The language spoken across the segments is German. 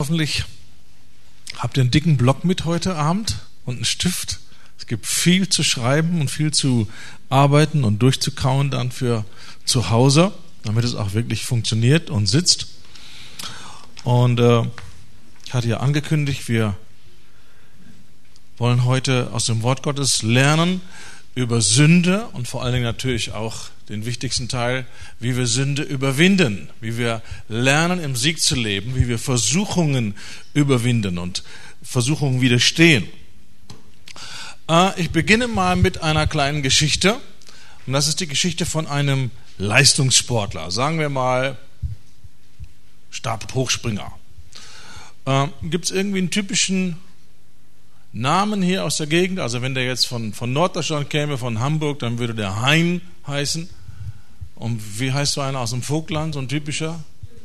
Hoffentlich habt ihr einen dicken Block mit heute Abend und einen Stift. Es gibt viel zu schreiben und viel zu arbeiten und durchzukauen dann für zu Hause, damit es auch wirklich funktioniert und sitzt. Und ich hatte ja angekündigt, wir wollen heute aus dem Wort Gottes lernen über Sünde und vor allen Dingen natürlich auch den wichtigsten Teil, wie wir Sünde überwinden, wie wir lernen, im Sieg zu leben, wie wir Versuchungen überwinden und Versuchungen widerstehen. Ich beginne mal mit einer kleinen Geschichte und das ist die Geschichte von einem Leistungssportler, sagen wir mal Stabhochspringer. Gibt es irgendwie einen typischen Namen hier aus der Gegend? Also wenn der jetzt von Norddeutschland käme, von Hamburg, dann würde der Hein heißen. Und wie heißt so einer aus dem Vogtland, so ein typischer?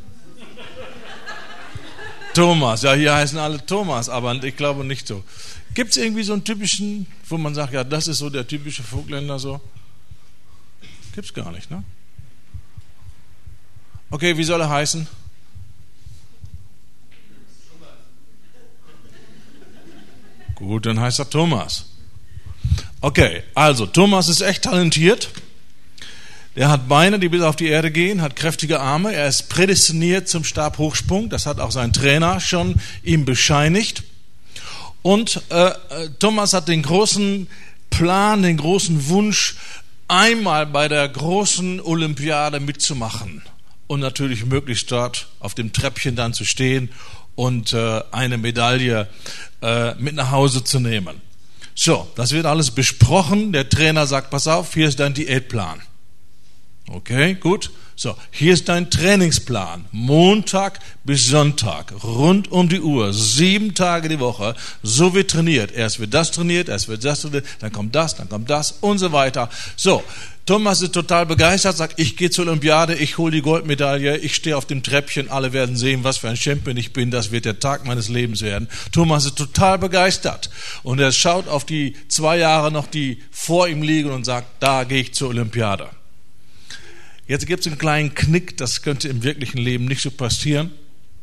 Thomas, ja, hier heißen alle Thomas, aber ich glaube nicht so. Gibt es irgendwie so einen typischen, wo man sagt, ja, das ist so der typische Vogtländer so? Gibt es gar nicht, ne? Okay, wie soll er heißen? Gut, dann heißt er Thomas. Okay, also Thomas ist echt talentiert. Der hat Beine, die bis auf die Erde gehen, hat kräftige Arme. Er ist prädestiniert zum Stabhochsprung. Das hat auch sein Trainer schon ihm bescheinigt. Und Thomas hat den großen Plan, den großen Wunsch, einmal bei der großen Olympiade mitzumachen. Und natürlich möglichst dort auf dem Treppchen dann zu stehen und eine Medaille mit nach Hause zu nehmen. So, das wird alles besprochen. Der Trainer sagt, pass auf, hier ist dein Diätplan. Okay, gut. So, hier ist dein Trainingsplan. Montag bis Sonntag, rund um die Uhr, 7 Tage die Woche. So wird trainiert. Erst wird das trainiert, dann kommt das und so weiter. So, Thomas ist total begeistert, sagt, ich gehe zur Olympiade, ich hole die Goldmedaille, ich stehe auf dem Treppchen, alle werden sehen, was für ein Champion ich bin, das wird der Tag meines Lebens werden. Thomas ist total begeistert und er schaut auf die 2 Jahre noch, die vor ihm liegen und sagt, da gehe ich zur Olympiade. Jetzt gibt es einen kleinen Knick, das könnte im wirklichen Leben nicht so passieren.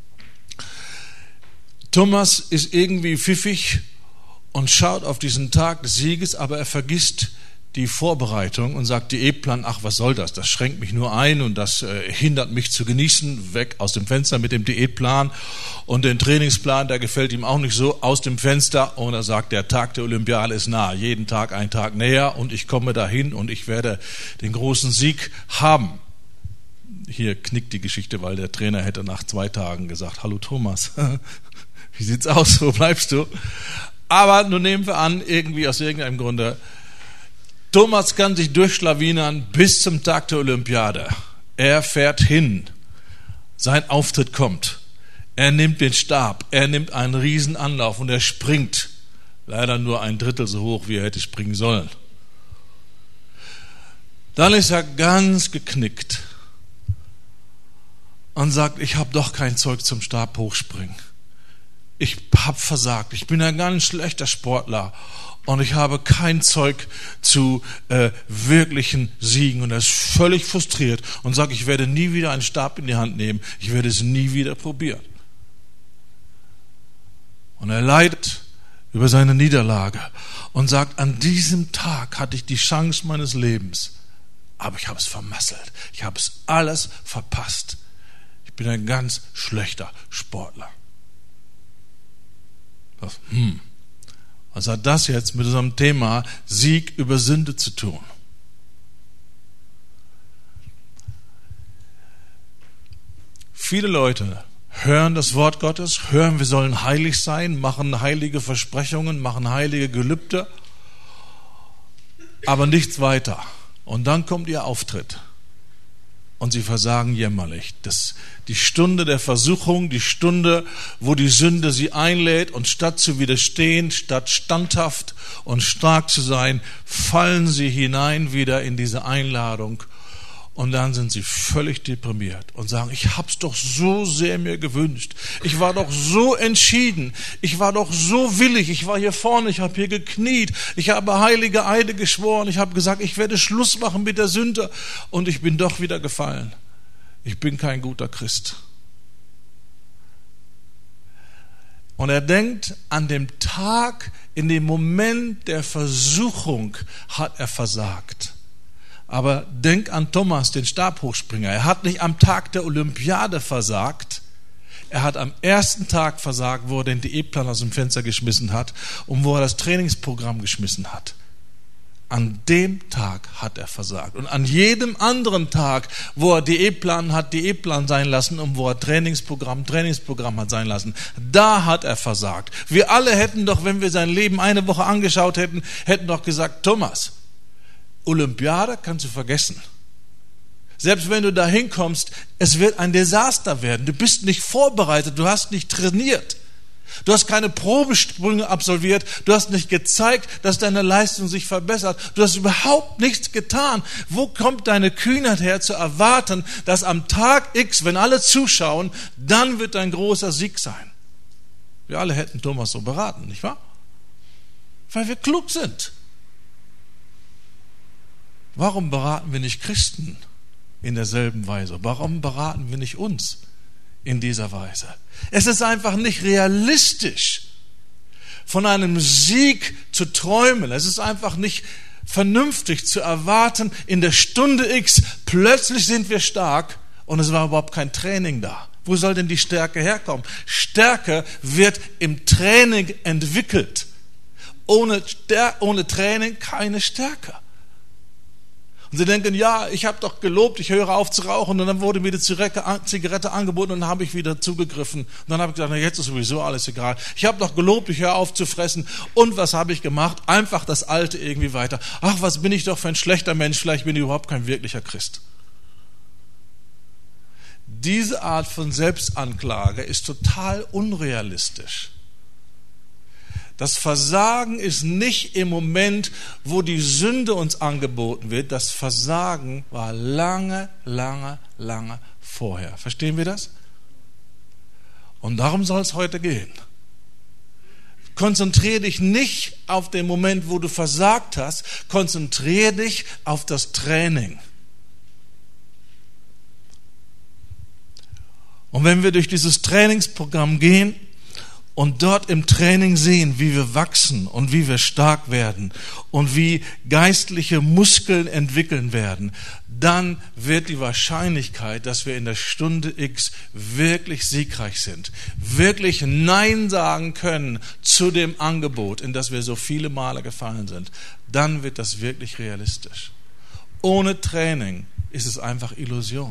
Thomas ist irgendwie pfiffig und schaut auf diesen Tag des Sieges, aber er vergisst die Vorbereitung und sagt, Diätplan, ach, was soll das? Das schränkt mich nur ein und das hindert mich zu genießen, weg aus dem Fenster mit dem Diätplan. Und den Trainingsplan, der gefällt ihm auch nicht so, aus dem Fenster. Und er sagt, der Tag der Olympiade ist nah, jeden Tag ein Tag näher und ich komme dahin und ich werde den großen Sieg haben. Hier knickt die Geschichte, weil der Trainer hätte nach 2 Tagen gesagt, hallo Thomas, wie sieht's aus, wo bleibst du? Aber nun nehmen wir an, irgendwie aus irgendeinem Grunde, Thomas kann sich durchschlawinern bis zum Tag der Olympiade. Er fährt hin. Sein Auftritt kommt. Er nimmt den Stab. Er nimmt einen Riesenanlauf und er springt. Leider nur 1/3 so hoch, wie er hätte springen sollen. Dann ist er ganz geknickt und sagt, ich habe doch kein Zeug zum Stabhochspringen. Ich habe versagt. Ich bin ein ganz schlechter Sportler. Und ich habe kein Zeug zu wirklichen Siegen. Und er ist völlig frustriert und sagt, ich werde nie wieder einen Stab in die Hand nehmen. Ich werde es nie wieder probieren. Und er leidet über seine Niederlage und sagt, an diesem Tag hatte ich die Chance meines Lebens. Aber ich habe es vermasselt. Ich habe es alles verpasst. Ich bin ein ganz schlechter Sportler. Was hat das jetzt mit unserem Thema Sieg über Sünde zu tun? Viele Leute hören das Wort Gottes, hören, wir sollen heilig sein, machen heilige Versprechungen, machen heilige Gelübde, aber nichts weiter. Und dann kommt ihr Auftritt. Und sie versagen jämmerlich. Die Stunde der Versuchung, die Stunde, wo die Sünde sie einlädt und statt zu widerstehen, statt standhaft und stark zu sein, fallen sie hinein wieder in diese Einladung und dann sind sie völlig deprimiert und sagen, ich hab's doch so sehr mir gewünscht. Ich war doch so entschieden. Ich war doch so willig. Ich war hier vorne, ich habe hier gekniet. Ich habe heilige Eide geschworen. Ich habe gesagt, ich werde Schluss machen mit der Sünde und ich bin doch wieder gefallen. Ich bin kein guter Christ. Und er denkt, an dem Tag, in dem Moment der Versuchung hat er versagt. Aber denk an Thomas, den Stabhochspringer. Er hat nicht am Tag der Olympiade versagt. Er hat am ersten Tag versagt, wo er den Diätplan aus dem Fenster geschmissen hat und wo er das Trainingsprogramm geschmissen hat. An dem Tag hat er versagt. Und an jedem anderen Tag, wo er Diätplan hat Diätplan sein lassen und wo er Trainingsprogramm hat sein lassen, da hat er versagt. Wir alle hätten doch, wenn wir sein Leben eine Woche angeschaut hätten, doch gesagt, Thomas, Olympiade kannst du vergessen. Selbst wenn du da hinkommst, es wird ein Desaster werden. Du bist nicht vorbereitet, du hast nicht trainiert. Du hast keine Probesprünge absolviert, du hast nicht gezeigt, dass deine Leistung sich verbessert. Du hast überhaupt nichts getan. Wo kommt deine Kühnheit her, zu erwarten, dass am Tag X, wenn alle zuschauen, dann wird ein großer Sieg sein? Wir alle hätten Thomas so beraten, nicht wahr? Weil wir klug sind. Warum beraten wir nicht Christen in derselben Weise? Warum beraten wir nicht uns in dieser Weise? Es ist einfach nicht realistisch, von einem Sieg zu träumen. Es ist einfach nicht vernünftig zu erwarten, in der Stunde X plötzlich sind wir stark und es war überhaupt kein Training da. Wo soll denn die Stärke herkommen? Stärke wird im Training entwickelt. Ohne Training keine Stärke. Und sie denken, ja, ich habe doch gelobt, ich höre auf zu rauchen und dann wurde mir die Zigarette angeboten und dann habe ich wieder zugegriffen. Und dann habe ich gesagt, na, jetzt ist sowieso alles egal. Ich habe doch gelobt, ich höre auf zu fressen. Und was habe ich gemacht? Einfach das Alte irgendwie weiter. Ach, was bin ich doch für ein schlechter Mensch, vielleicht bin ich überhaupt kein wirklicher Christ. Diese Art von Selbstanklage ist total unrealistisch. Das Versagen ist nicht im Moment, wo die Sünde uns angeboten wird. Das Versagen war lange, lange, lange vorher. Verstehen wir das? Und darum soll es heute gehen. Konzentriere dich nicht auf den Moment, wo du versagt hast. Konzentriere dich auf das Training. Und wenn wir durch dieses Trainingsprogramm gehen, und dort im Training sehen, wie wir wachsen und wie wir stark werden und wie geistliche Muskeln entwickeln werden, dann wird die Wahrscheinlichkeit, dass wir in der Stunde X wirklich siegreich sind, wirklich Nein sagen können zu dem Angebot, in das wir so viele Male gefallen sind, dann wird das wirklich realistisch. Ohne Training ist es einfach Illusion.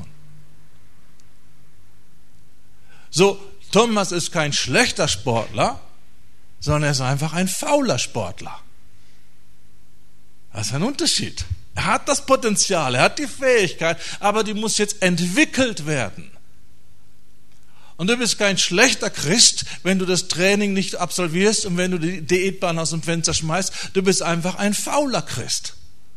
So, Thomas ist kein schlechter Sportler, sondern er ist einfach ein fauler Sportler. Das ist ein Unterschied. Er hat das Potenzial, er hat die Fähigkeit, aber die muss jetzt entwickelt werden. Und du bist kein schlechter Christ, wenn du das Training nicht absolvierst und wenn du die Diätbahn aus dem Fenster schmeißt. Du bist einfach ein fauler Christ.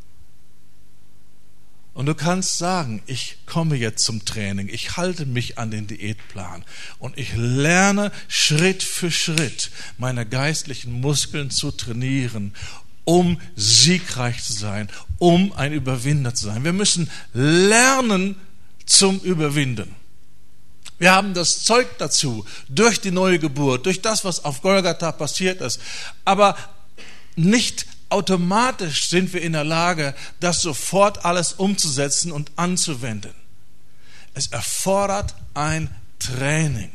Und du kannst sagen, ich komme jetzt zum Training, ich halte mich an den Diätplan und ich lerne Schritt für Schritt meine geistlichen Muskeln zu trainieren, um siegreich zu sein, um ein Überwinder zu sein. Wir müssen lernen zum Überwinden. Wir haben das Zeug dazu, durch die neue Geburt, durch das, was auf Golgatha passiert ist, aber nicht automatisch sind wir in der Lage, das sofort alles umzusetzen und anzuwenden. Es erfordert ein Training.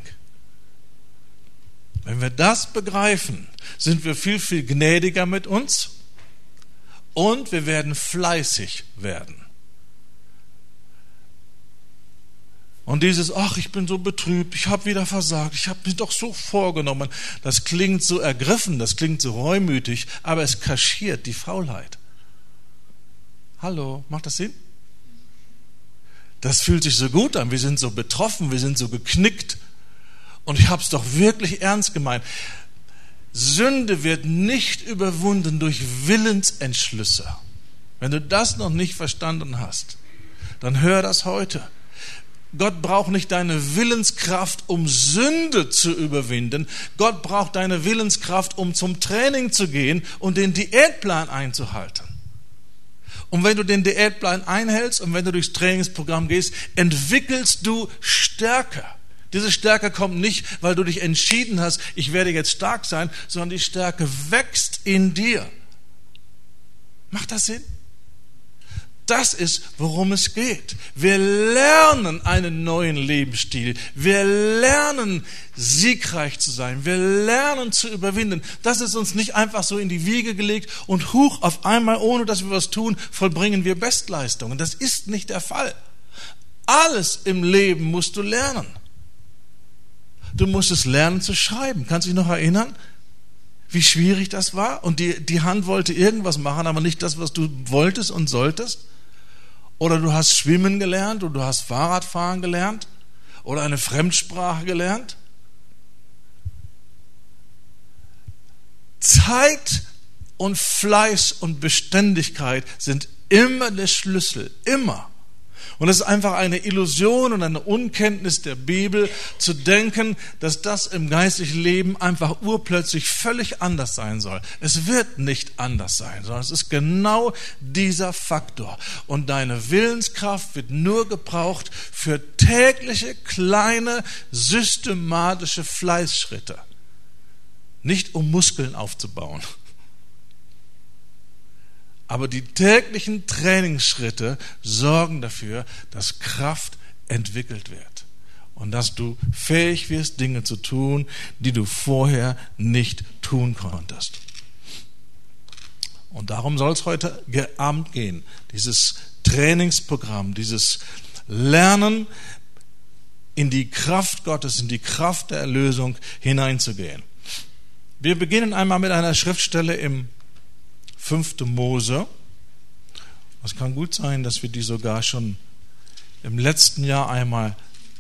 Wenn wir das begreifen, sind wir viel, viel gnädiger mit uns und wir werden fleißig werden. Und dieses, ach, ich bin so betrübt, ich habe wieder versagt, ich habe mir doch so vorgenommen, das klingt so ergriffen, das klingt so reumütig, aber es kaschiert die Faulheit. Hallo, macht das Sinn? Das fühlt sich so gut an, wir sind so betroffen, wir sind so geknickt und ich habe es doch wirklich ernst gemeint. Sünde wird nicht überwunden durch Willensentschlüsse. Wenn du das noch nicht verstanden hast, dann hör das heute. Gott braucht nicht deine Willenskraft, um Sünde zu überwinden. Gott braucht deine Willenskraft, um zum Training zu gehen und den Diätplan einzuhalten. Und wenn du den Diätplan einhältst und wenn du durchs Trainingsprogramm gehst, entwickelst du Stärke. Diese Stärke kommt nicht, weil du dich entschieden hast, ich werde jetzt stark sein, sondern die Stärke wächst in dir. Macht das Sinn? Das ist, worum es geht. Wir lernen einen neuen Lebensstil. Wir lernen, siegreich zu sein. Wir lernen zu überwinden. Das ist uns nicht einfach so in die Wiege gelegt und huch, auf einmal, ohne dass wir was tun, vollbringen wir Bestleistungen. Das ist nicht der Fall. Alles im Leben musst du lernen. Du musst es lernen zu schreiben. Kannst du dich noch erinnern, wie schwierig das war? Und die Hand wollte irgendwas machen, aber nicht das, was du wolltest und solltest? Oder du hast schwimmen gelernt oder du hast Fahrradfahren gelernt oder eine Fremdsprache gelernt. Zeit und Fleiß und Beständigkeit sind immer der Schlüssel, immer. Und es ist einfach eine Illusion und eine Unkenntnis der Bibel zu denken, dass das im geistlichen Leben einfach urplötzlich völlig anders sein soll. Es wird nicht anders sein, sondern es ist genau dieser Faktor. Und deine Willenskraft wird nur gebraucht für tägliche, kleine, systematische Fleißschritte. Nicht um Muskeln aufzubauen. Aber die täglichen Trainingsschritte sorgen dafür, dass Kraft entwickelt wird und dass du fähig wirst, Dinge zu tun, die du vorher nicht tun konntest. Und darum soll es heute Abend gehen. Dieses Trainingsprogramm, dieses Lernen, in die Kraft Gottes, in die Kraft der Erlösung hineinzugehen. Wir beginnen einmal mit einer Schriftstelle im 5. Mose. Es kann gut sein, dass wir die sogar schon im letzten Jahr einmal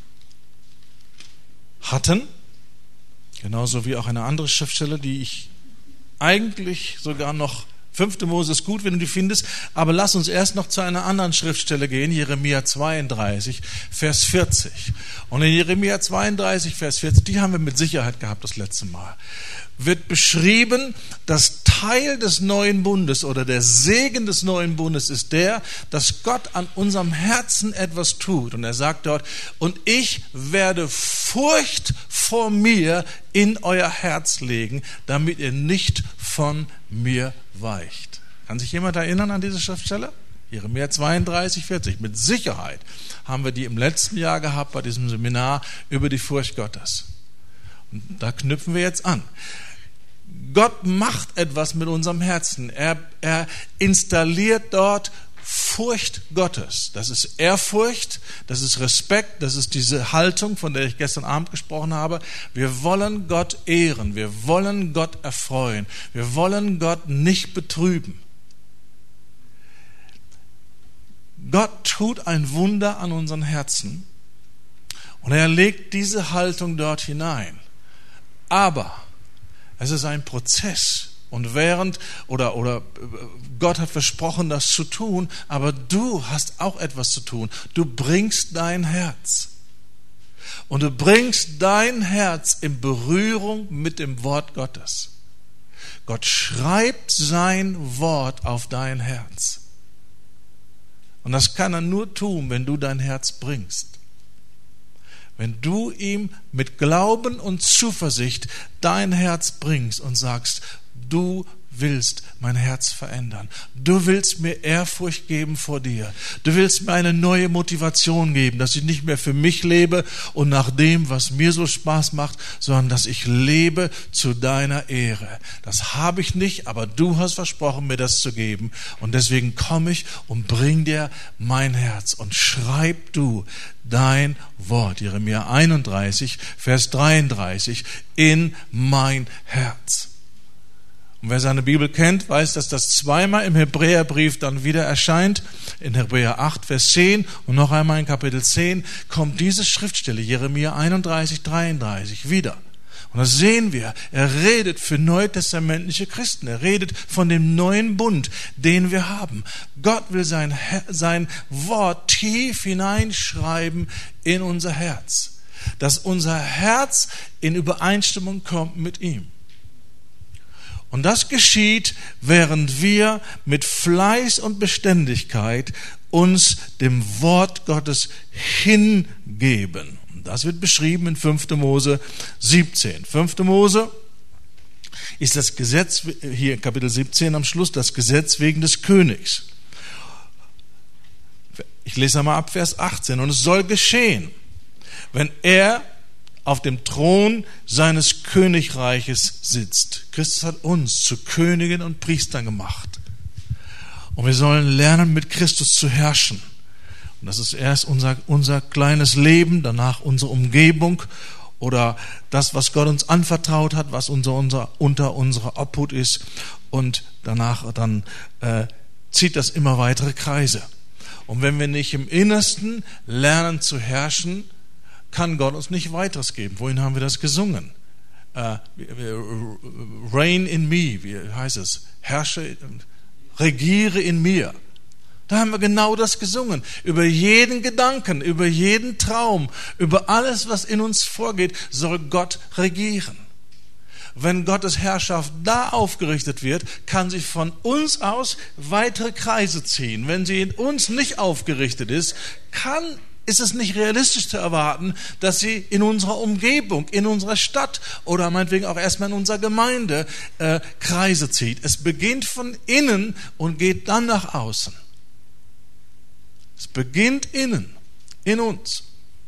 hatten. Genauso wie auch eine andere Schriftstelle, die ich eigentlich sogar noch, 5. Mose ist gut, wenn du die findest, aber lass uns erst noch zu einer anderen Schriftstelle gehen, Jeremia 32, Vers 40. Und in Jeremia 32, Vers 40, die haben wir mit Sicherheit gehabt das letzte Mal, wird beschrieben, dass Teil des neuen Bundes oder der Segen des neuen Bundes ist der, dass Gott an unserem Herzen etwas tut. Und er sagt dort, und ich werde Furcht vor mir in euer Herz legen, damit ihr nicht von mir weicht. Kann sich jemand erinnern an diese Schriftstelle? Jeremia 32, 40. Mit Sicherheit haben wir die im letzten Jahr gehabt bei diesem Seminar über die Furcht Gottes. Und da knüpfen wir jetzt an. Gott macht etwas mit unserem Herzen. Er installiert dort Furcht Gottes. Das ist Ehrfurcht, das ist Respekt, das ist diese Haltung, von der ich gestern Abend gesprochen habe. Wir wollen Gott ehren, wir wollen Gott erfreuen, wir wollen Gott nicht betrüben. Gott tut ein Wunder an unseren Herzen und er legt diese Haltung dort hinein. Aber es ist ein Prozess. Und oder Gott hat versprochen, das zu tun, aber du hast auch etwas zu tun. Du bringst dein Herz. Und du bringst dein Herz in Berührung mit dem Wort Gottes. Gott schreibt sein Wort auf dein Herz. Und das kann er nur tun, wenn du dein Herz bringst. Wenn du ihm mit Glauben und Zuversicht dein Herz bringst und sagst, du willst mein Herz verändern. Du willst mir Ehrfurcht geben vor dir. Du willst mir eine neue Motivation geben, dass ich nicht mehr für mich lebe und nach dem, was mir so Spaß macht, sondern dass ich lebe zu deiner Ehre. Das habe ich nicht, aber du hast versprochen, mir das zu geben. Und deswegen komme ich und bring dir mein Herz und schreib du dein Wort, Jeremia 31, Vers 33, in mein Herz. Und wer seine Bibel kennt, weiß, dass das zweimal im Hebräerbrief dann wieder erscheint. In Hebräer 8, Vers 10 und noch einmal in Kapitel 10 kommt diese Schriftstelle, Jeremia 31, 33, wieder. Und das sehen wir. Er redet für neutestamentliche Christen. Er redet von dem neuen Bund, den wir haben. Gott will sein Wort tief hineinschreiben in unser Herz. Dass unser Herz in Übereinstimmung kommt mit ihm. Und das geschieht, während wir mit Fleiß und Beständigkeit uns dem Wort Gottes hingeben. Das wird beschrieben in 5. Mose 17. 5. Mose ist das Gesetz, hier in Kapitel 17 am Schluss, das Gesetz wegen des Königs. Ich lese einmal ab Vers 18. Und es soll geschehen, wenn er auf dem Thron seines Königreiches sitzt. Christus hat uns zu Königen und Priestern gemacht. Und wir sollen lernen, mit Christus zu herrschen. Und das ist erst unser kleines Leben, danach unsere Umgebung oder das, was Gott uns anvertraut hat, was unter unserer Obhut ist. Und danach dann zieht das immer weitere Kreise. Und wenn wir nicht im Innersten lernen zu herrschen, kann Gott uns nicht weiteres geben. Wohin haben wir das gesungen? Reign in me, wie heißt es? Herrsche, regiere in mir. Da haben wir genau das gesungen. Über jeden Gedanken, über jeden Traum, über alles, was in uns vorgeht, soll Gott regieren. Wenn Gottes Herrschaft da aufgerichtet wird, kann sie von uns aus weitere Kreise ziehen. Wenn sie in uns nicht aufgerichtet ist, ist es nicht realistisch zu erwarten, dass sie in unserer Umgebung, in unserer Stadt oder meinetwegen auch erstmal in unserer Gemeinde Kreise zieht. Es beginnt von innen und geht dann nach außen. Es beginnt innen, in uns.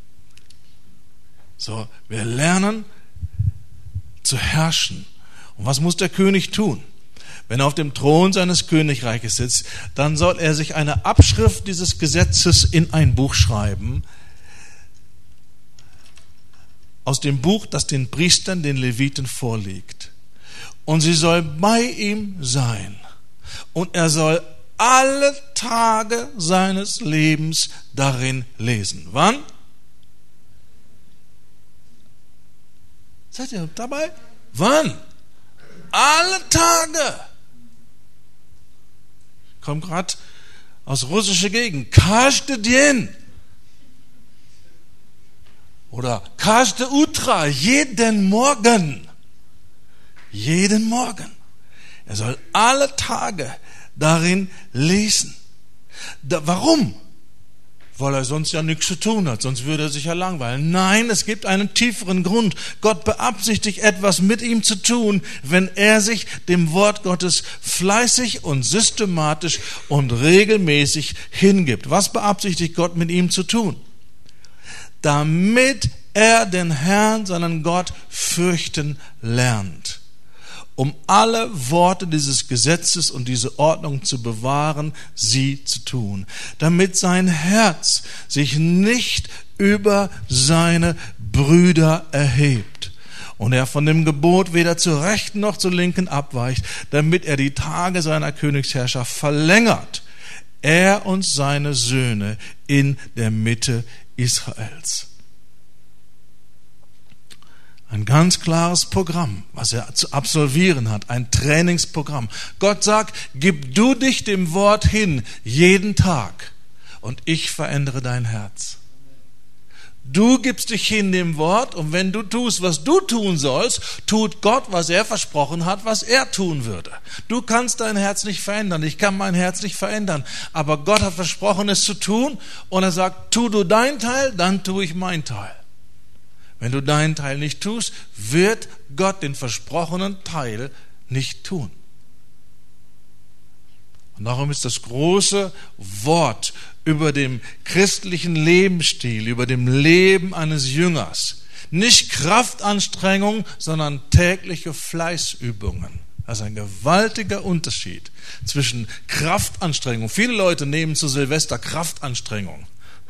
So, wir lernen zu herrschen. Und was muss der König tun? Wenn er auf dem Thron seines Königreiches sitzt, dann soll er sich eine Abschrift dieses Gesetzes in ein Buch schreiben, aus dem Buch, das den Priestern, den Leviten vorliegt. Und sie soll bei ihm sein. Und er soll alle Tage seines Lebens darin lesen. Wann? Seid ihr dabei? Wann? Alle Tage. Ich komme gerade aus russischer Gegend. Каждый день. Oder каждое утро, jeden Morgen. Jeden Morgen. Er soll alle Tage darin lesen. Warum? Weil er sonst ja nichts zu tun hat, sonst würde er sich ja langweilen. Nein, es gibt einen tieferen Grund. Gott beabsichtigt etwas mit ihm zu tun, wenn er sich dem Wort Gottes fleißig und systematisch und regelmäßig hingibt. Was beabsichtigt Gott mit ihm zu tun? Damit er den Herrn, seinen Gott, fürchten lernt. Um alle Worte dieses Gesetzes und diese Ordnung zu bewahren, sie zu tun, damit sein Herz sich nicht über seine Brüder erhebt und er von dem Gebot weder zur rechten noch zur linken abweicht, damit er die Tage seiner Königsherrschaft verlängert, er und seine Söhne in der Mitte Israels. Ein ganz klares Programm, was er zu absolvieren hat, ein Trainingsprogramm. Gott sagt, gib du dich dem Wort hin, jeden Tag, und ich verändere dein Herz. Du gibst dich hin dem Wort, und wenn du tust, was du tun sollst, tut Gott, was er versprochen hat, was er tun würde. Du kannst dein Herz nicht verändern, ich kann mein Herz nicht verändern, aber Gott hat versprochen, es zu tun, und er sagt, tu du dein Teil, dann tue ich mein Teil. Wenn du deinen Teil nicht tust, wird Gott den versprochenen Teil nicht tun. Und darum ist das große Wort über dem christlichen Lebensstil, über dem Leben eines Jüngers, nicht Kraftanstrengung, sondern tägliche Fleißübungen. Das ist ein gewaltiger Unterschied zwischen Kraftanstrengung. Viele Leute nehmen zu Silvester Kraftanstrengung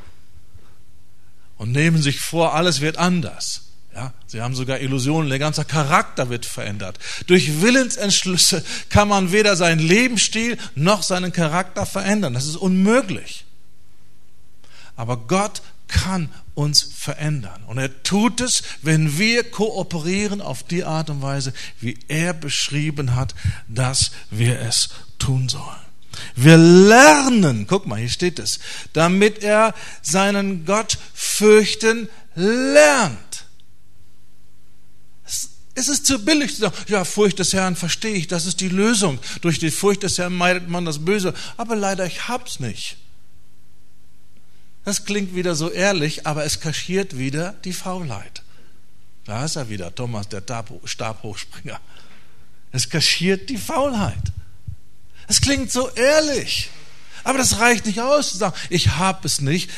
und nehmen sich vor, alles wird anders. Ja, sie haben sogar Illusionen, der ganze Charakter wird verändert. Durch Willensentschlüsse kann man weder seinen Lebensstil noch seinen Charakter verändern. Das ist unmöglich. Aber Gott kann uns verändern. Und er tut es, wenn wir kooperieren auf die Art und Weise, wie er beschrieben hat, dass wir es tun sollen. Wir lernen, guck mal, hier steht es, damit er seinen Gott fürchten lernt. Es ist zu billig zu sagen, ja, Furcht des Herrn verstehe ich, das ist die Lösung. Durch die Furcht des Herrn meidet man das Böse. Aber leider, ich hab's nicht. Das klingt wieder so ehrlich, aber es kaschiert wieder die Faulheit. Da ist er wieder, Thomas, der Stabhochspringer. Es kaschiert die Faulheit. Es klingt so ehrlich, aber das reicht nicht aus, zu sagen, ich habe es nicht.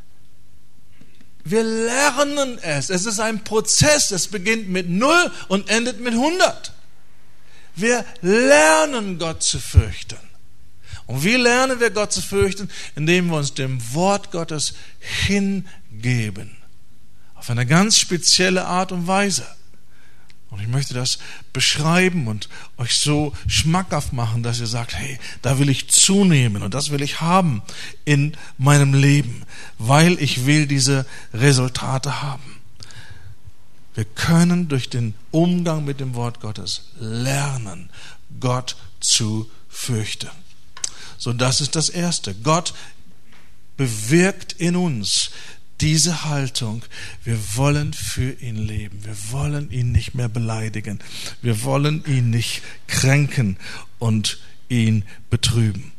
Wir lernen es. Es ist ein Prozess. Es beginnt mit 0 und endet mit 100. Wir lernen Gott zu fürchten. Und wie lernen wir Gott zu fürchten? Indem wir uns dem Wort Gottes hingeben. Auf eine ganz spezielle Art und Weise. Und ich möchte das beschreiben und euch so schmackhaft machen, dass ihr sagt, hey, da will ich zunehmen und das will ich haben in meinem Leben, weil ich will diese Resultate haben. Wir können durch den Umgang mit dem Wort Gottes lernen, Gott zu fürchten. So, das ist das Erste. Gott bewirkt in uns diese Haltung, wir wollen für ihn leben, wir wollen ihn nicht mehr beleidigen, wir wollen ihn nicht kränken und ihn betrüben.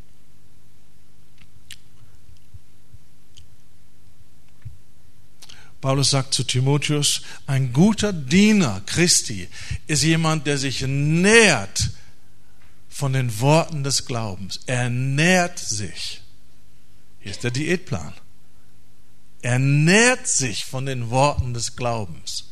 Paulus sagt zu Timotheus, ein guter Diener Christi ist jemand, der sich nährt von den Worten des Glaubens. Er nährt sich. Hier ist der Diätplan. Er nährt sich von den Worten des Glaubens.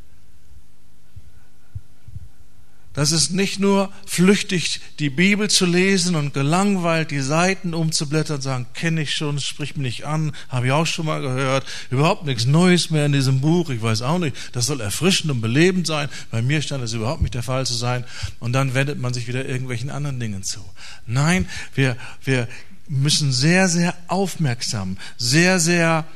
Das ist nicht nur flüchtig die Bibel zu lesen und gelangweilt die Seiten umzublättern und sagen, kenne ich schon, spricht mich nicht an, habe ich auch schon mal gehört, überhaupt nichts Neues mehr in diesem Buch, ich weiß auch nicht, das soll erfrischend und belebend sein, bei mir scheint das überhaupt nicht der Fall zu sein und dann wendet man sich wieder irgendwelchen anderen Dingen zu. Nein, wir müssen sehr, sehr aufmerksam, sehr, sehr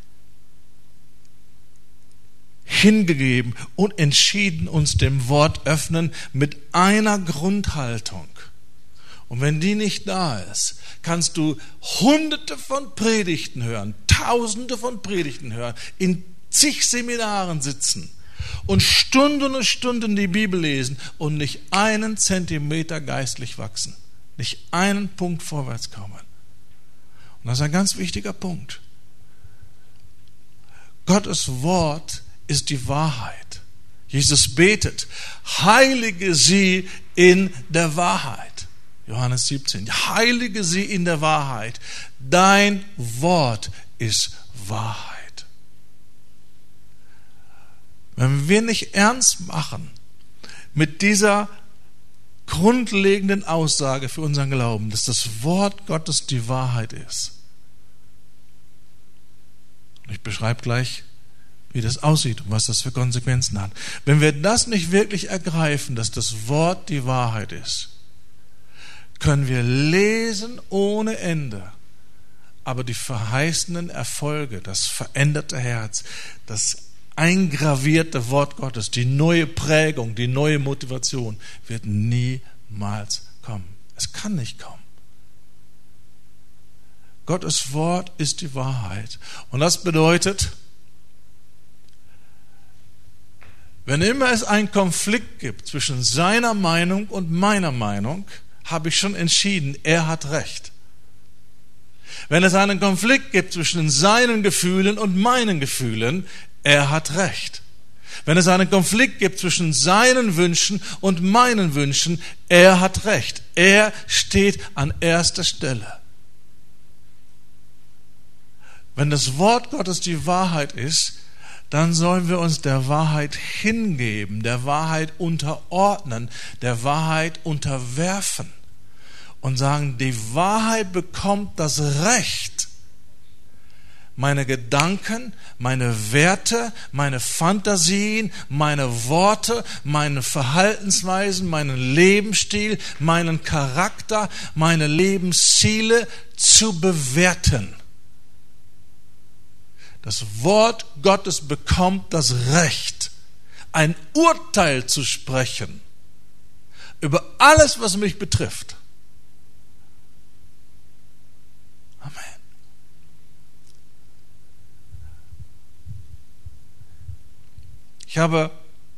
hingegeben und entschieden uns dem Wort öffnen mit einer Grundhaltung. Und wenn die nicht da ist, kannst du Hunderte von Predigten hören, Tausende von Predigten hören, in zig Seminaren sitzen und Stunden die Bibel lesen und nicht einen Zentimeter geistlich wachsen, nicht einen Punkt vorwärts kommen. Und das ist ein ganz wichtiger Punkt. Gottes Wort ist die Wahrheit. Jesus betet, heilige sie in der Wahrheit. Johannes 17, heilige sie in der Wahrheit. Dein Wort ist Wahrheit. Wenn wir nicht ernst machen mit dieser grundlegenden Aussage für unseren Glauben, dass das Wort Gottes die Wahrheit ist, und ich beschreibe gleich, wie das aussieht und was das für Konsequenzen hat. Wenn wir das nicht wirklich ergreifen, dass das Wort die Wahrheit ist, können wir lesen ohne Ende, aber die verheißenen Erfolge, das veränderte Herz, das eingravierte Wort Gottes, die neue Prägung, die neue Motivation wird niemals kommen. Es kann nicht kommen. Gottes Wort ist die Wahrheit. Und das bedeutet, wenn immer es einen Konflikt gibt zwischen seiner Meinung und meiner Meinung, habe ich schon entschieden, er hat recht. Wenn es einen Konflikt gibt zwischen seinen Gefühlen und meinen Gefühlen, er hat recht. Wenn es einen Konflikt gibt zwischen seinen Wünschen und meinen Wünschen, er hat recht. Er steht an erster Stelle. Wenn das Wort Gottes die Wahrheit ist, dann sollen wir uns der Wahrheit hingeben, der Wahrheit unterordnen, der Wahrheit unterwerfen und sagen, die Wahrheit bekommt das Recht, meine Gedanken, meine Werte, meine Fantasien, meine Worte, meine Verhaltensweisen, meinen Lebensstil, meinen Charakter, meine Lebensziele zu bewerten. Das Wort Gottes bekommt das Recht, ein Urteil zu sprechen über alles, was mich betrifft. Amen. Ich habe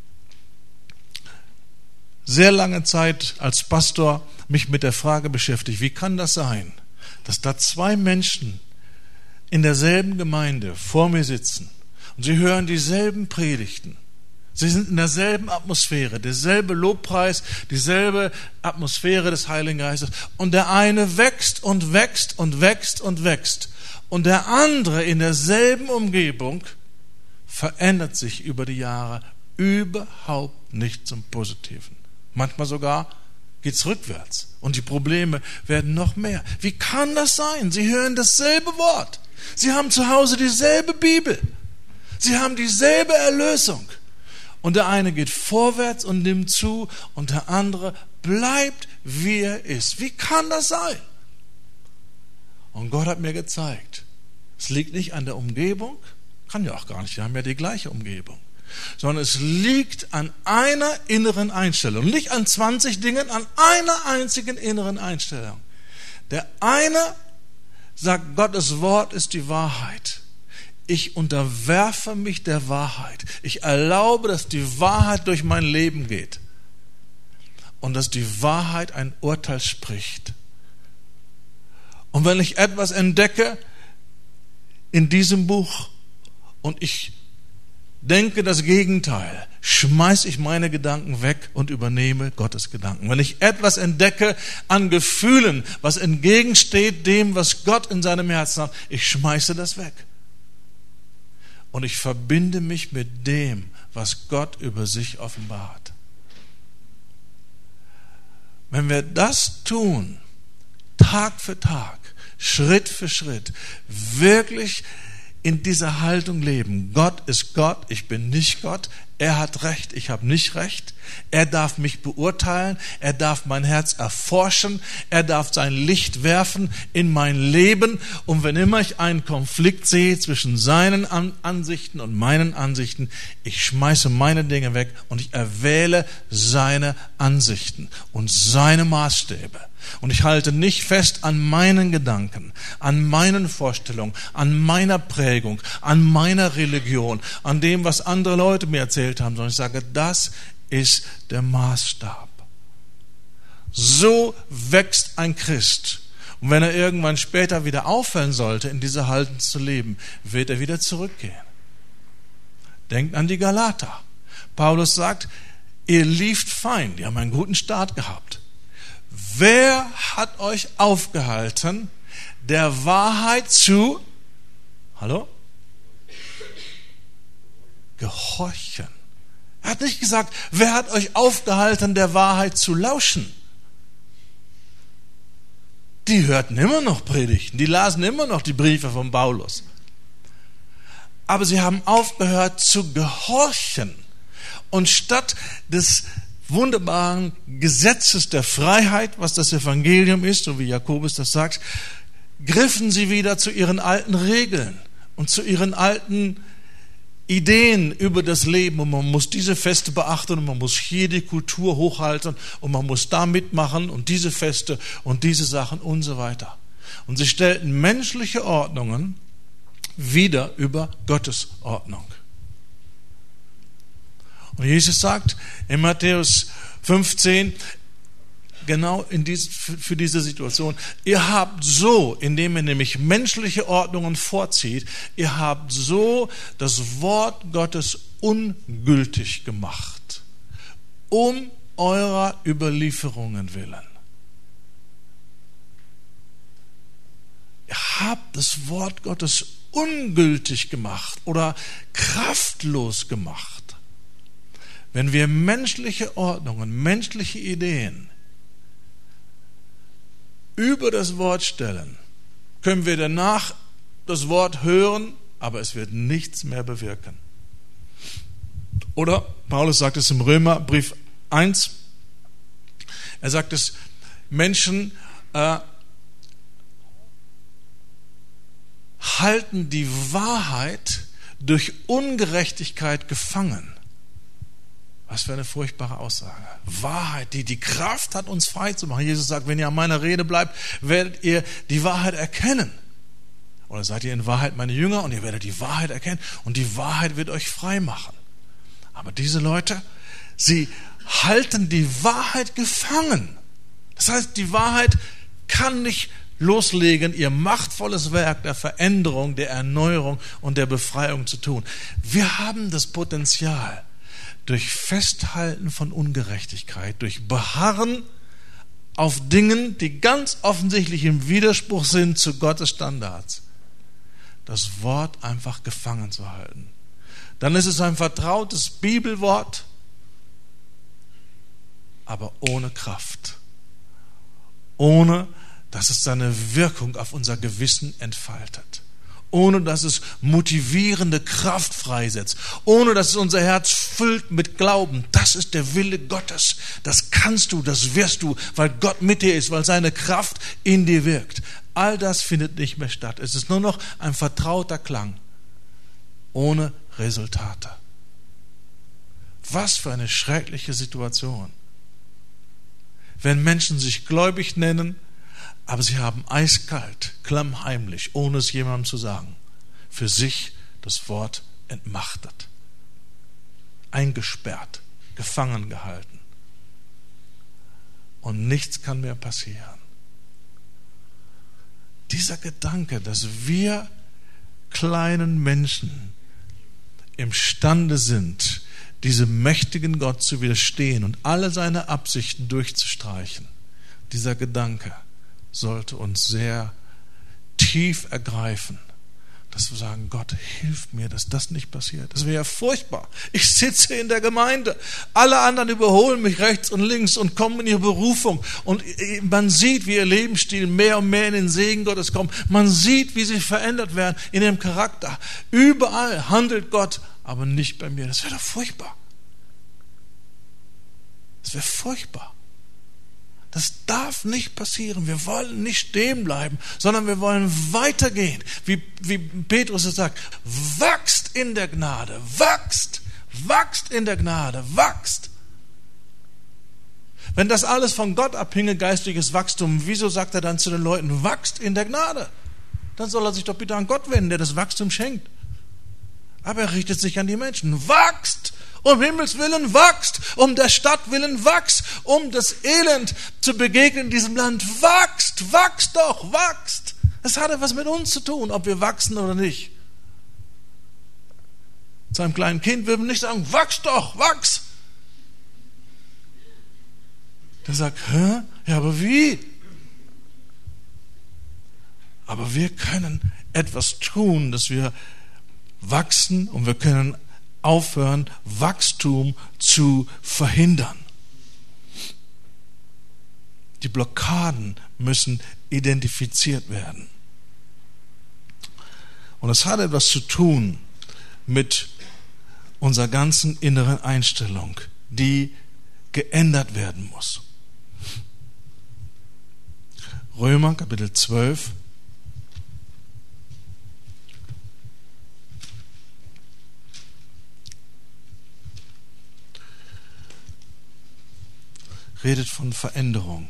sehr lange Zeit als Pastor mich mit der Frage beschäftigt, wie kann das sein, dass da zwei Menschen in derselben Gemeinde vor mir sitzen und sie hören dieselben Predigten. Sie sind in derselben Atmosphäre, derselbe Lobpreis, dieselbe Atmosphäre des Heiligen Geistes. Und der eine wächst und wächst und wächst und wächst. Und der andere in derselben Umgebung verändert sich über die Jahre überhaupt nicht zum Positiven. Manchmal sogar geht es rückwärts und die Probleme werden noch mehr. Wie kann das sein? Sie hören dasselbe Wort. Sie haben zu Hause dieselbe Bibel. Sie haben dieselbe Erlösung. Und der eine geht vorwärts und nimmt zu und der andere bleibt, wie er ist. Wie kann das sein? Und Gott hat mir gezeigt, es liegt nicht an der Umgebung, kann ja auch gar nicht, wir haben ja die gleiche Umgebung, sondern es liegt an einer inneren Einstellung, nicht an 20 Dingen, an einer einzigen inneren Einstellung. Der eine sagt, Gottes Wort ist die Wahrheit. Ich unterwerfe mich der Wahrheit. Ich erlaube, dass die Wahrheit durch mein Leben geht und dass die Wahrheit ein Urteil spricht. Und wenn ich etwas entdecke in diesem Buch und ich denke das Gegenteil, schmeiße ich meine Gedanken weg und übernehme Gottes Gedanken. Wenn ich etwas entdecke an Gefühlen, was entgegensteht dem, was Gott in seinem Herzen hat, ich schmeiße das weg. Und ich verbinde mich mit dem, was Gott über sich offenbart. Wenn wir das tun, Tag für Tag, Schritt für Schritt, wirklich in dieser Haltung leben. Gott ist Gott, ich bin nicht Gott. Er hat Recht, ich habe nicht Recht. Er darf mich beurteilen, er darf mein Herz erforschen, er darf sein Licht werfen in mein Leben. Und wenn immer ich einen Konflikt sehe zwischen seinen Ansichten und meinen Ansichten, ich schmeiße meine Dinge weg und ich erwähle seine Ansichten und seine Maßstäbe. Und ich halte nicht fest an meinen Gedanken, an meinen Vorstellungen, an meiner Prägung, an meiner Religion, an dem, was andere Leute mir erzählt haben, sondern ich sage, das ist der Maßstab. So wächst ein Christ. Und wenn er irgendwann später wieder aufhören sollte, in dieser Haltung zu leben, wird er wieder zurückgehen. Denkt an die Galater. Paulus sagt, ihr lieft fein, die haben einen guten Start gehabt. Wer hat euch aufgehalten, der Wahrheit zu gehorchen? Er hat nicht gesagt, wer hat euch aufgehalten, der Wahrheit zu lauschen? Die hörten immer noch Predigten, die lasen immer noch die Briefe von Paulus. Aber sie haben aufgehört zu gehorchen. Und statt des wunderbaren Gesetzes der Freiheit, was das Evangelium ist, so wie Jakobus das sagt, griffen sie wieder zu ihren alten Regeln und zu ihren alten Ideen über das Leben. Und man muss diese Feste beachten und man muss hier die Kultur hochhalten und man muss da mitmachen und diese Feste und diese Sachen und so weiter. Und sie stellten menschliche Ordnungen wieder über Gottes Ordnung. Und Jesus sagt in Matthäus 15, genau für diese Situation, ihr habt so, indem ihr nämlich menschliche Ordnungen vorzieht, ihr habt so das Wort Gottes ungültig gemacht, um eurer Überlieferungen willen. Ihr habt das Wort Gottes ungültig gemacht oder kraftlos gemacht. Wenn wir menschliche Ordnungen, menschliche Ideen über das Wort stellen, können wir danach das Wort hören, aber es wird nichts mehr bewirken. Oder Paulus sagt es im Römerbrief 1, er sagt es, Menschen halten die Wahrheit durch Ungerechtigkeit gefangen. Was für eine furchtbare Aussage. Wahrheit, die Kraft hat, uns frei zu machen. Jesus sagt, wenn ihr an meiner Rede bleibt, werdet ihr die Wahrheit erkennen. Oder seid ihr in Wahrheit meine Jünger und ihr werdet die Wahrheit erkennen und die Wahrheit wird euch frei machen. Aber diese Leute, sie halten die Wahrheit gefangen. Das heißt, die Wahrheit kann nicht loslegen, ihr machtvolles Werk der Veränderung, der Erneuerung und der Befreiung zu tun. Wir haben das Potenzial, durch Festhalten von Ungerechtigkeit, durch Beharren auf Dingen, die ganz offensichtlich im Widerspruch sind zu Gottes Standards, das Wort einfach gefangen zu halten. Dann ist es ein vertrautes Bibelwort, aber ohne Kraft. Ohne, dass es seine Wirkung auf unser Gewissen entfaltet. Ohne, dass es motivierende Kraft freisetzt. Ohne, dass es unser Herz füllt mit Glauben. Das ist der Wille Gottes. Das kannst du, das wirst du, weil Gott mit dir ist, weil seine Kraft in dir wirkt. All das findet nicht mehr statt. Es ist nur noch ein vertrauter Klang. Ohne Resultate. Was für eine schreckliche Situation. Wenn Menschen sich gläubig nennen, aber sie haben eiskalt, klammheimlich, ohne es jemandem zu sagen, für sich das Wort entmachtet, eingesperrt, gefangen gehalten. Und nichts kann mehr passieren. Dieser Gedanke, dass wir kleinen Menschen imstande sind, diesem mächtigen Gott zu widerstehen und alle seine Absichten durchzustreichen, dieser Gedanke sollte uns sehr tief ergreifen, dass wir sagen, Gott, hilf mir, dass das nicht passiert. Das wäre ja furchtbar. Ich sitze in der Gemeinde, alle anderen überholen mich rechts und links und kommen in ihre Berufung und man sieht, wie ihr Lebensstil mehr und mehr in den Segen Gottes kommt. Man sieht, wie sie verändert werden in ihrem Charakter. Überall handelt Gott, aber nicht bei mir. Das wäre doch furchtbar. Das wäre furchtbar. Das darf nicht passieren. Wir wollen nicht stehen bleiben, sondern wir wollen weitergehen. Wie Petrus es sagt, wachst in der Gnade, wachst in der Gnade, wachst. Wenn das alles von Gott abhinge, geistliches Wachstum, wieso sagt er dann zu den Leuten, wachst in der Gnade? Dann soll er sich doch bitte an Gott wenden, der das Wachstum schenkt. Aber er richtet sich an die Menschen. Wachst! Um Himmels Willen wachst, um der Stadt willen wachst, um das Elend zu begegnen in diesem Land. Wachst doch, wachst. Das hat etwas mit uns zu tun, ob wir wachsen oder nicht. Zu einem kleinen Kind würden wir nicht sagen, wachs doch, wachs. Der sagt, hä? Ja, aber wie? Aber wir können etwas tun, dass wir wachsen und wir können aufhören, Wachstum zu verhindern. Die Blockaden müssen identifiziert werden. Und es hat etwas zu tun mit unserer ganzen inneren Einstellung, die geändert werden muss. Römer Kapitel 12. Redet von Veränderung.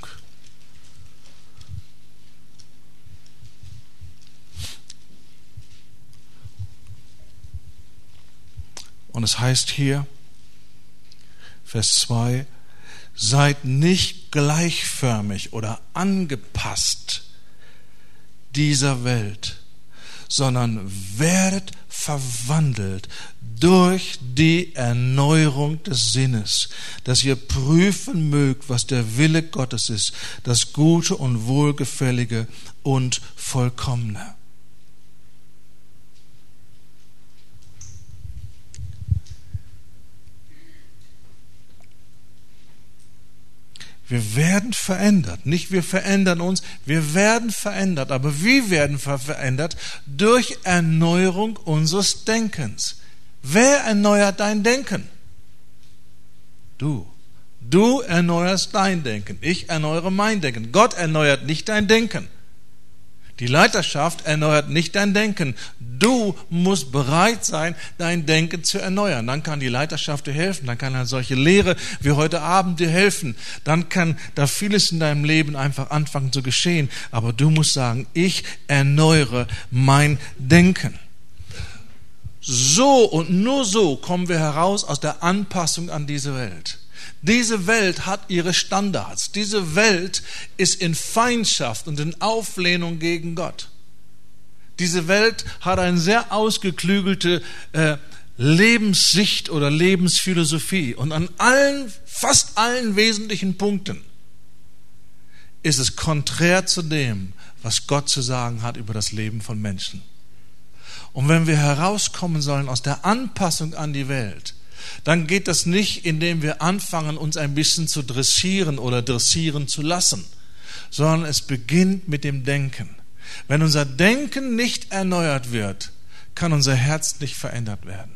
Und es heißt hier, Vers 2, seid nicht gleichförmig oder angepasst dieser Welt, sondern werdet verwandelt durch die Erneuerung des Sinnes, dass ihr prüfen mögt, was der Wille Gottes ist, das Gute und Wohlgefällige und Vollkommene. Wir werden verändert. Nicht wir verändern uns, wir werden verändert. Aber wie werden wir verändert? Durch Erneuerung unseres Denkens. Wer erneuert dein Denken? Du. Du erneuerst dein Denken. Ich erneuere mein Denken. Gott erneuert nicht dein Denken. Die Leiterschaft erneuert nicht dein Denken. Du musst bereit sein, dein Denken zu erneuern. Dann kann die Leiterschaft dir helfen. Dann kann eine solche Lehre wie heute Abend dir helfen. Dann kann da vieles in deinem Leben einfach anfangen zu geschehen. Aber du musst sagen, ich erneuere mein Denken. So und nur so kommen wir heraus aus der Anpassung an diese Welt. Diese Welt hat ihre Standards. Diese Welt ist in Feindschaft und in Auflehnung gegen Gott. Diese Welt hat eine sehr ausgeklügelte Lebenssicht oder Lebensphilosophie. Und an fast allen wesentlichen Punkten ist es konträr zu dem, was Gott zu sagen hat über das Leben von Menschen. Und wenn wir herauskommen sollen aus der Anpassung an die Welt, dann geht das nicht, indem wir anfangen, uns ein bisschen zu dressieren oder dressieren zu lassen, sondern es beginnt mit dem Denken. Wenn unser Denken nicht erneuert wird, kann unser Herz nicht verändert werden.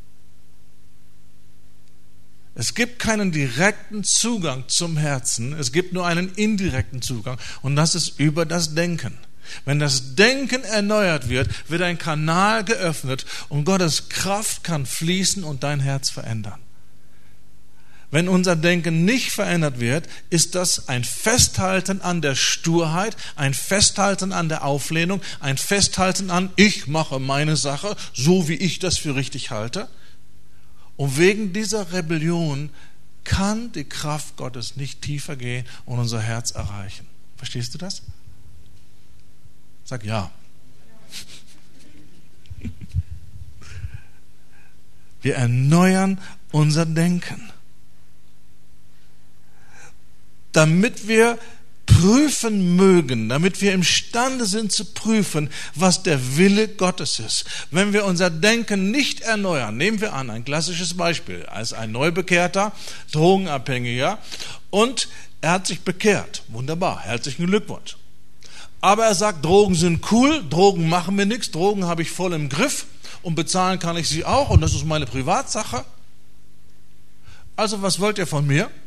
Es gibt keinen direkten Zugang zum Herzen, es gibt nur einen indirekten Zugang und das ist über das Denken. Wenn das Denken erneuert wird, wird ein Kanal geöffnet und Gottes Kraft kann fließen und dein Herz verändern. Wenn unser Denken nicht verändert wird, ist das ein Festhalten an der Sturheit, ein Festhalten an der Auflehnung, ein Festhalten an, ich mache meine Sache, so wie ich das für richtig halte. Und wegen dieser Rebellion kann die Kraft Gottes nicht tiefer gehen und unser Herz erreichen. Verstehst du das? Sag ja. Wir erneuern unser Denken, damit wir prüfen mögen, damit wir imstande sind zu prüfen, was der Wille Gottes ist. Wenn wir unser Denken nicht erneuern, nehmen wir an, ein klassisches Beispiel, als ein Neubekehrter, Drogenabhängiger, und er hat sich bekehrt. Wunderbar, herzlichen Glückwunsch. Aber er sagt, Drogen sind cool, Drogen machen mir nichts, Drogen habe ich voll im Griff und bezahlen kann ich sie auch und das ist meine Privatsache. Also was wollt ihr von mir?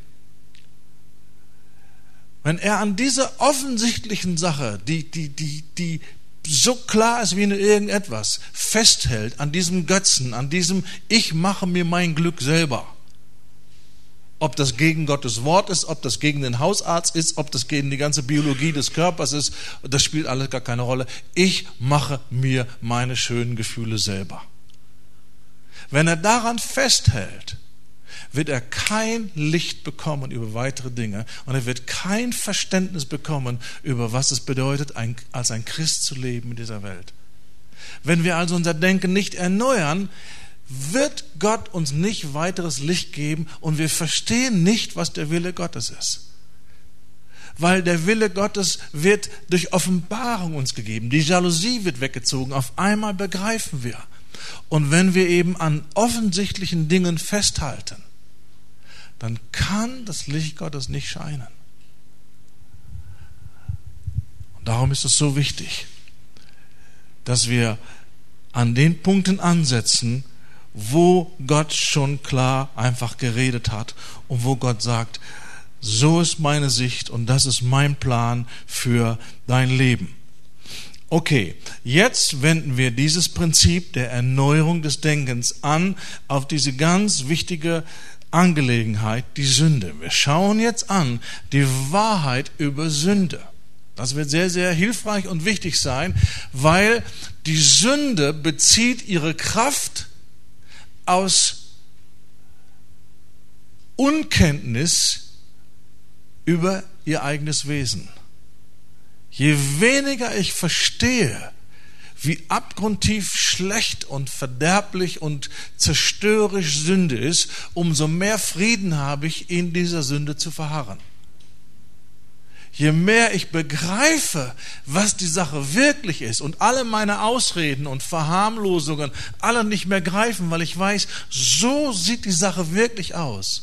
Wenn er an dieser offensichtlichen Sache, die so klar ist wie nur irgendetwas, festhält, an diesem Götzen, an diesem ich mache mir mein Glück selber, ob das gegen Gottes Wort ist, ob das gegen den Hausarzt ist, ob das gegen die ganze Biologie des Körpers ist, das spielt alles gar keine Rolle. Ich mache mir meine schönen Gefühle selber. Wenn er daran festhält, wird er kein Licht bekommen über weitere Dinge und er wird kein Verständnis bekommen über was es bedeutet, als ein Christ zu leben in dieser Welt. Wenn wir also unser Denken nicht erneuern, wird Gott uns nicht weiteres Licht geben und wir verstehen nicht, was der Wille Gottes ist. Weil der Wille Gottes wird durch Offenbarung uns gegeben. Die Jalousie wird weggezogen. Auf einmal begreifen wir. Und wenn wir eben an offensichtlichen Dingen festhalten, dann kann das Licht Gottes nicht scheinen. Und darum ist es so wichtig, dass wir an den Punkten ansetzen, wo Gott schon klar einfach geredet hat und wo Gott sagt, so ist meine Sicht und das ist mein Plan für dein Leben. Okay, jetzt wenden wir dieses Prinzip der Erneuerung des Denkens an auf diese ganz wichtige Angelegenheit, die Sünde. Wir schauen jetzt an die Wahrheit über Sünde. Das wird sehr, sehr hilfreich und wichtig sein, weil die Sünde bezieht ihre Kraft aus Unkenntnis über ihr eigenes Wesen. Je weniger ich verstehe, wie abgrundtief schlecht und verderblich und zerstörerisch Sünde ist, umso mehr Frieden habe ich, in dieser Sünde zu verharren. Je mehr ich begreife, was die Sache wirklich ist und alle meine Ausreden und Verharmlosungen alle nicht mehr greifen, weil ich weiß, so sieht die Sache wirklich aus,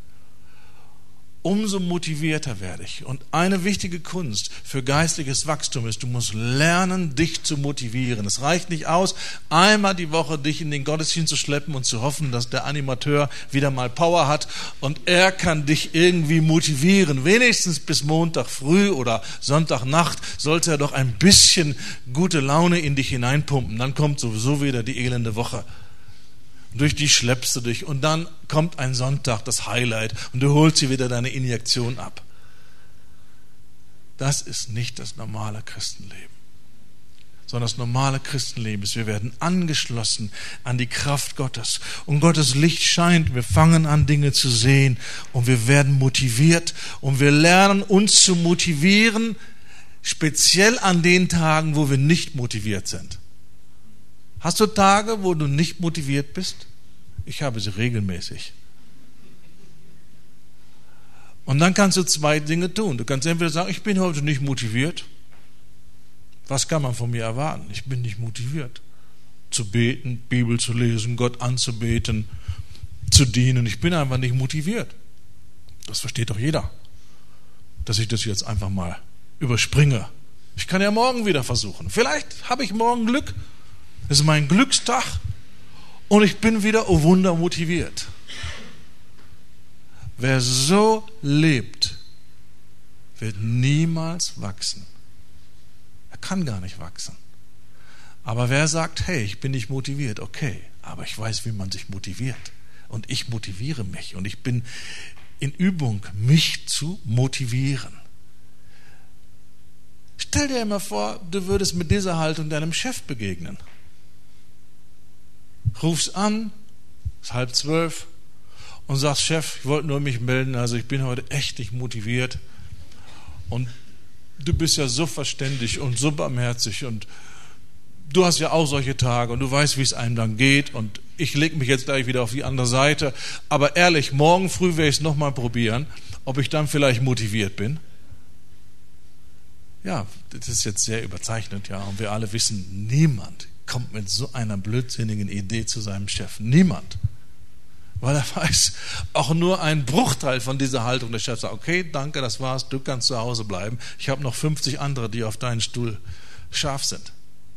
umso motivierter werde ich. Und eine wichtige Kunst für geistliches Wachstum ist, du musst lernen, dich zu motivieren. Es reicht nicht aus, einmal die Woche dich in den Gottesdienst zu schleppen und zu hoffen, dass der Animateur wieder mal Power hat und er kann dich irgendwie motivieren. Wenigstens bis Montag früh oder Sonntagnacht sollte er doch ein bisschen gute Laune in dich hineinpumpen. Dann kommt sowieso wieder die elende Woche. Durch die schleppst du dich und dann kommt ein Sonntag, das Highlight, und du holst dir wieder deine Injektion ab. Das ist nicht das normale Christenleben. sondern das normale Christenleben ist. Wir werden angeschlossen an die Kraft Gottes. Und Gottes Licht scheint. Wir fangen an, Dinge zu sehen. Und wir werden motiviert. Und wir lernen, uns zu motivieren, speziell an den Tagen, wo wir nicht motiviert sind. Hast du Tage, wo du nicht motiviert bist? Ich habe sie regelmäßig. Und dann kannst du zwei Dinge tun. Du kannst entweder sagen, ich bin heute nicht motiviert. Was kann man von mir erwarten? Ich bin nicht motiviert. Zu beten, Bibel zu lesen, Gott anzubeten, zu dienen. Ich bin einfach nicht motiviert. Das versteht doch jeder, dass ich das jetzt einfach mal überspringe. Ich kann ja morgen wieder versuchen. Vielleicht habe ich morgen Glück. Das ist mein Glückstag und ich bin wieder, oh Wunder, motiviert. Wer so lebt, wird niemals wachsen. Er kann gar nicht wachsen. Aber wer sagt, hey, ich bin nicht motiviert, okay, aber ich weiß, wie man sich motiviert. Und ich motiviere mich und ich bin in Übung, mich zu motivieren. Stell dir immer vor, du würdest mit dieser Haltung deinem Chef begegnen. Rufst an, ist 11:30 und sagst, Chef, ich wollte nur mich melden, also ich bin heute echt nicht motiviert und du bist ja so verständig und so barmherzig und du hast ja auch solche Tage und du weißt, wie es einem dann geht und ich lege mich jetzt gleich wieder auf die andere Seite, aber ehrlich, morgen früh werde ich es nochmal probieren, ob ich dann vielleicht motiviert bin. Ja, das ist jetzt sehr überzeichnet, ja, und wir alle wissen, niemand kommt mit so einer blödsinnigen Idee zu seinem Chef. Niemand. Weil er weiß, auch nur ein Bruchteil von dieser Haltung der Chef sagt, okay, danke, das war's, du kannst zu Hause bleiben. Ich habe noch 50 andere, die auf deinen Stuhl scharf sind.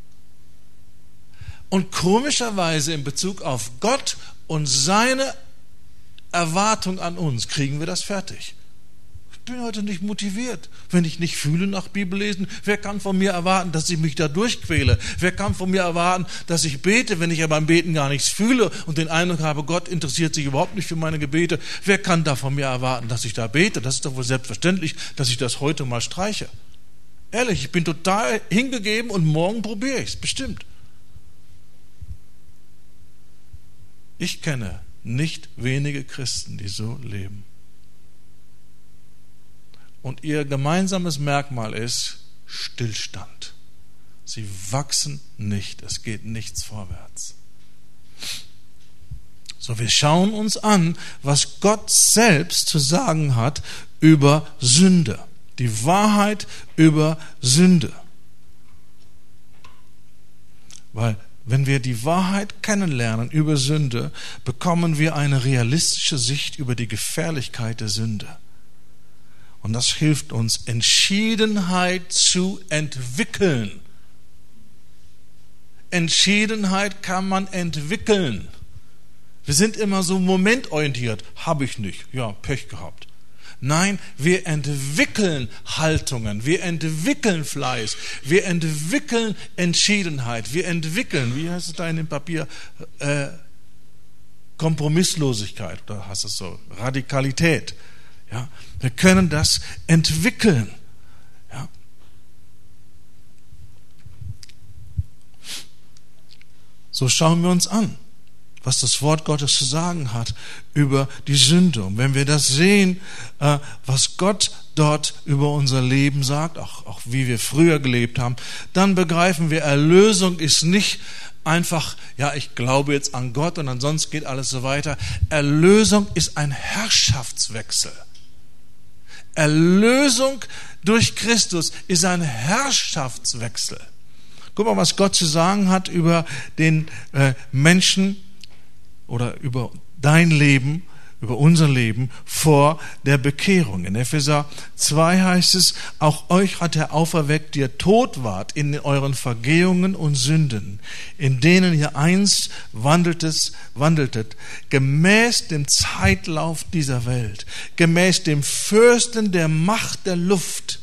Und komischerweise in Bezug auf Gott und seine Erwartung an uns kriegen wir das fertig. Ich bin heute nicht motiviert. Wenn ich nicht fühle nach Bibellesen, wer kann von mir erwarten, dass ich mich da durchquäle? Wer kann von mir erwarten, dass ich bete, wenn ich ja beim Beten gar nichts fühle und den Eindruck habe, Gott interessiert sich überhaupt nicht für meine Gebete? Wer kann da von mir erwarten, dass ich da bete? Das ist doch wohl selbstverständlich, dass ich das heute mal streiche. Ehrlich, ich bin total hingegeben und morgen probiere ich es, bestimmt. Ich kenne nicht wenige Christen, die so leben. Und ihr gemeinsames Merkmal ist Stillstand. Sie wachsen nicht, es geht nichts vorwärts. So, wir schauen uns an, was Gott selbst zu sagen hat über Sünde. Die Wahrheit über Sünde. Weil wenn wir die Wahrheit kennenlernen über Sünde, bekommen wir eine realistische Sicht über die Gefährlichkeit der Sünde. Und das hilft uns, Entschiedenheit zu entwickeln. Entschiedenheit kann man entwickeln. Wir sind immer so momentorientiert. Habe ich nicht. Ja, Pech gehabt. Nein, wir entwickeln Haltungen. Wir entwickeln Fleiß. Wir entwickeln Entschiedenheit. Wir entwickeln, wie heißt es da in dem Papier, Kompromisslosigkeit. Oder heißt es so? Radikalität. Ja, wir können das entwickeln. Ja. So schauen wir uns an, was das Wort Gottes zu sagen hat über die Sünde. Und wenn wir das sehen, was Gott dort über unser Leben sagt, auch wie wir früher gelebt haben, dann begreifen wir, Erlösung ist nicht einfach, ja, ich glaube jetzt an Gott und ansonsten geht alles so weiter. Erlösung ist ein Herrschaftswechsel. Erlösung durch Christus ist ein Herrschaftswechsel. Guck mal, was Gott zu sagen hat über den Menschen oder über dein Leben, über unser Leben vor der Bekehrung. In Epheser 2 heißt es, auch euch hat er auferweckt, die ihr tot wart in euren Vergehungen und Sünden, in denen ihr einst wandeltet, gemäß dem Zeitlauf dieser Welt, gemäß dem Fürsten der Macht der Luft.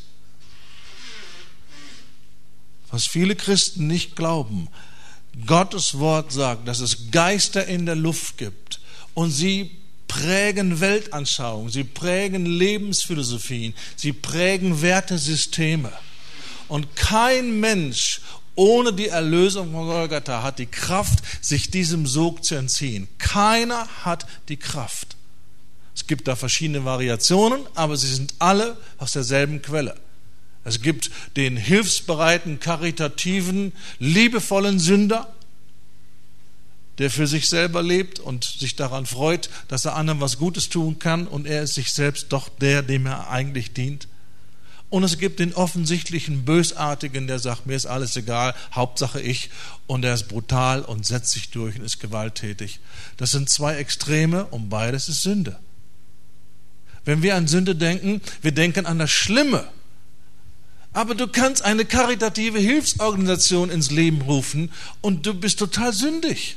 Was viele Christen nicht glauben, Gottes Wort sagt, dass es Geister in der Luft gibt und sie prägen Weltanschauungen, sie prägen Lebensphilosophien, sie prägen Wertesysteme. Und kein Mensch ohne die Erlösung von Golgatha hat die Kraft, sich diesem Sog zu entziehen. Keiner hat die Kraft. Es gibt da verschiedene Variationen, aber sie sind alle aus derselben Quelle. Es gibt den hilfsbereiten, karitativen, liebevollen Sünder, der für sich selber lebt und sich daran freut, dass er anderen was Gutes tun kann und er ist sich selbst doch der, dem er eigentlich dient. Und es gibt den offensichtlichen Bösartigen, der sagt, mir ist alles egal, Hauptsache ich, und er ist brutal und setzt sich durch und ist gewalttätig. Das sind zwei Extreme und beides ist Sünde. Wenn wir an Sünde denken, wir denken an das Schlimme. Aber du kannst eine karitative Hilfsorganisation ins Leben rufen und du bist total sündig.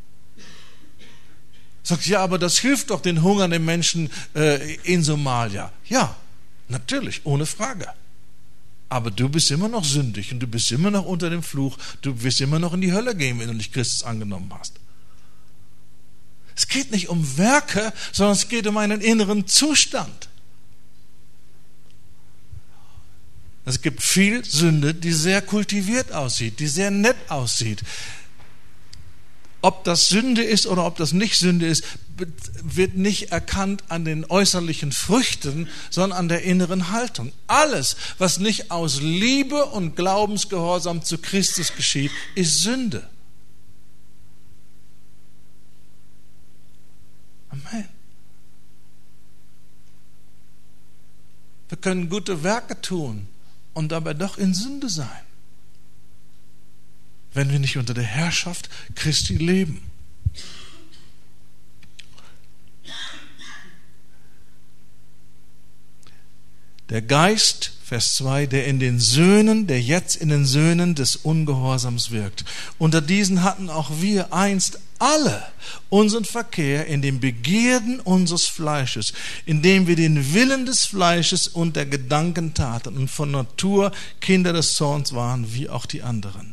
Sagst, ja, aber das hilft doch den hungernden Menschen in Somalia. Ja, natürlich, ohne Frage. Aber du bist immer noch sündig und du bist immer noch unter dem Fluch. Du wirst immer noch in die Hölle gehen, wenn du nicht Christus angenommen hast. Es geht nicht um Werke, sondern es geht um einen inneren Zustand. Es gibt viel Sünde, die sehr kultiviert aussieht, die sehr nett aussieht. Ob das Sünde ist oder ob das nicht Sünde ist, wird nicht erkannt an den äußerlichen Früchten, sondern an der inneren Haltung. Alles, was nicht aus Liebe und Glaubensgehorsam zu Christus geschieht, ist Sünde. Amen. Wir können gute Werke tun und dabei doch in Sünde sein, wenn wir nicht unter der Herrschaft Christi leben. Der Geist, Vers 2, der jetzt in den Söhnen des Ungehorsams wirkt. Unter diesen hatten auch wir einst alle unseren Verkehr in den Begierden unseres Fleisches, indem wir den Willen des Fleisches und der Gedanken taten und von Natur Kinder des Zorns waren, wie auch die anderen.